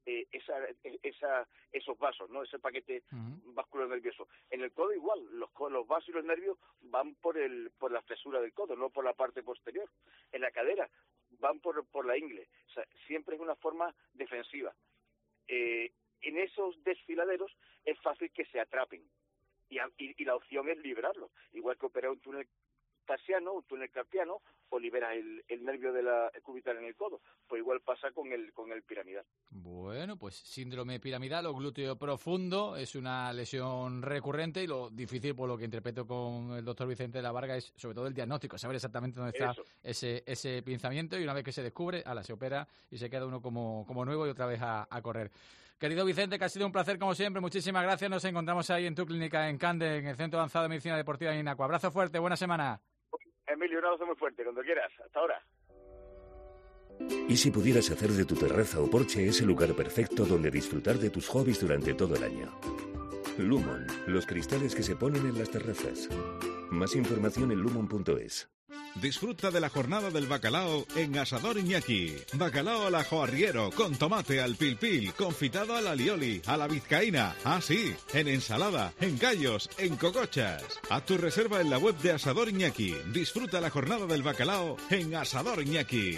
esos vasos, ¿no? Ese paquete vascular nervioso. En el codo igual, los vasos y los nervios van por la flexura del codo, no por la parte posterior. En la cadera van por la ingle. O sea, siempre es una forma defensiva. En esos desfiladeros es fácil que se atrapen y la opción es liberarlos, igual que operar un túnel tarsiano, un túnel carpiano, o liberas el nervio de la cubital en el codo. Pues igual pasa con el piramidal. Bueno, pues síndrome piramidal o glúteo profundo es una lesión recurrente, y lo difícil, por lo que interpreto con el doctor Vicente de la Varga, es sobre todo el diagnóstico, saber exactamente dónde está ese pinzamiento, y una vez que se descubre, se opera y se queda uno como nuevo y otra vez a correr. Querido Vicente, que ha sido un placer como siempre, muchísimas gracias. Nos encontramos ahí en tu clínica en Cande, en el Centro Avanzado de Medicina Deportiva de Inacua. Abrazo fuerte, buena semana. Emilio, un abrazo muy fuerte, cuando quieras. Hasta ahora. ¿Y si pudieras hacer de tu terraza o porche ese lugar perfecto donde disfrutar de tus hobbies durante todo el año? Lumon, los cristales que se ponen en las terrazas. Más información en lumon.es. Disfruta de la jornada del bacalao en Asador Iñaki. Bacalao al ajo arriero, con tomate al pil pil, confitado a la alioli, a la vizcaína. Ah, sí, en ensalada, en callos, en cocochas. Haz tu reserva en la web de Asador Iñaki. Disfruta la jornada del bacalao en Asador Iñaki.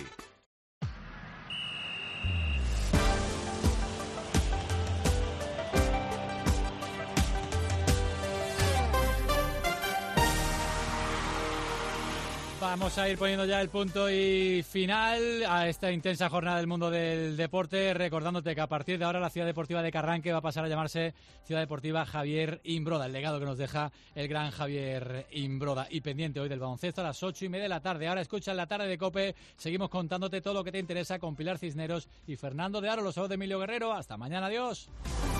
Vamos a ir poniendo ya el punto y final a esta intensa jornada del mundo del deporte, recordándote que a partir de ahora la Ciudad Deportiva de Carranque va a pasar a llamarse Ciudad Deportiva Javier Imbroda, el legado que nos deja el gran Javier Imbroda. Y pendiente hoy del baloncesto a las 8:30 de la tarde. Ahora escucha en la tarde de COPE, seguimos contándote todo lo que te interesa con Pilar Cisneros y Fernando de Aro. Los saludos de Emilio Guerrero. Hasta mañana, adiós.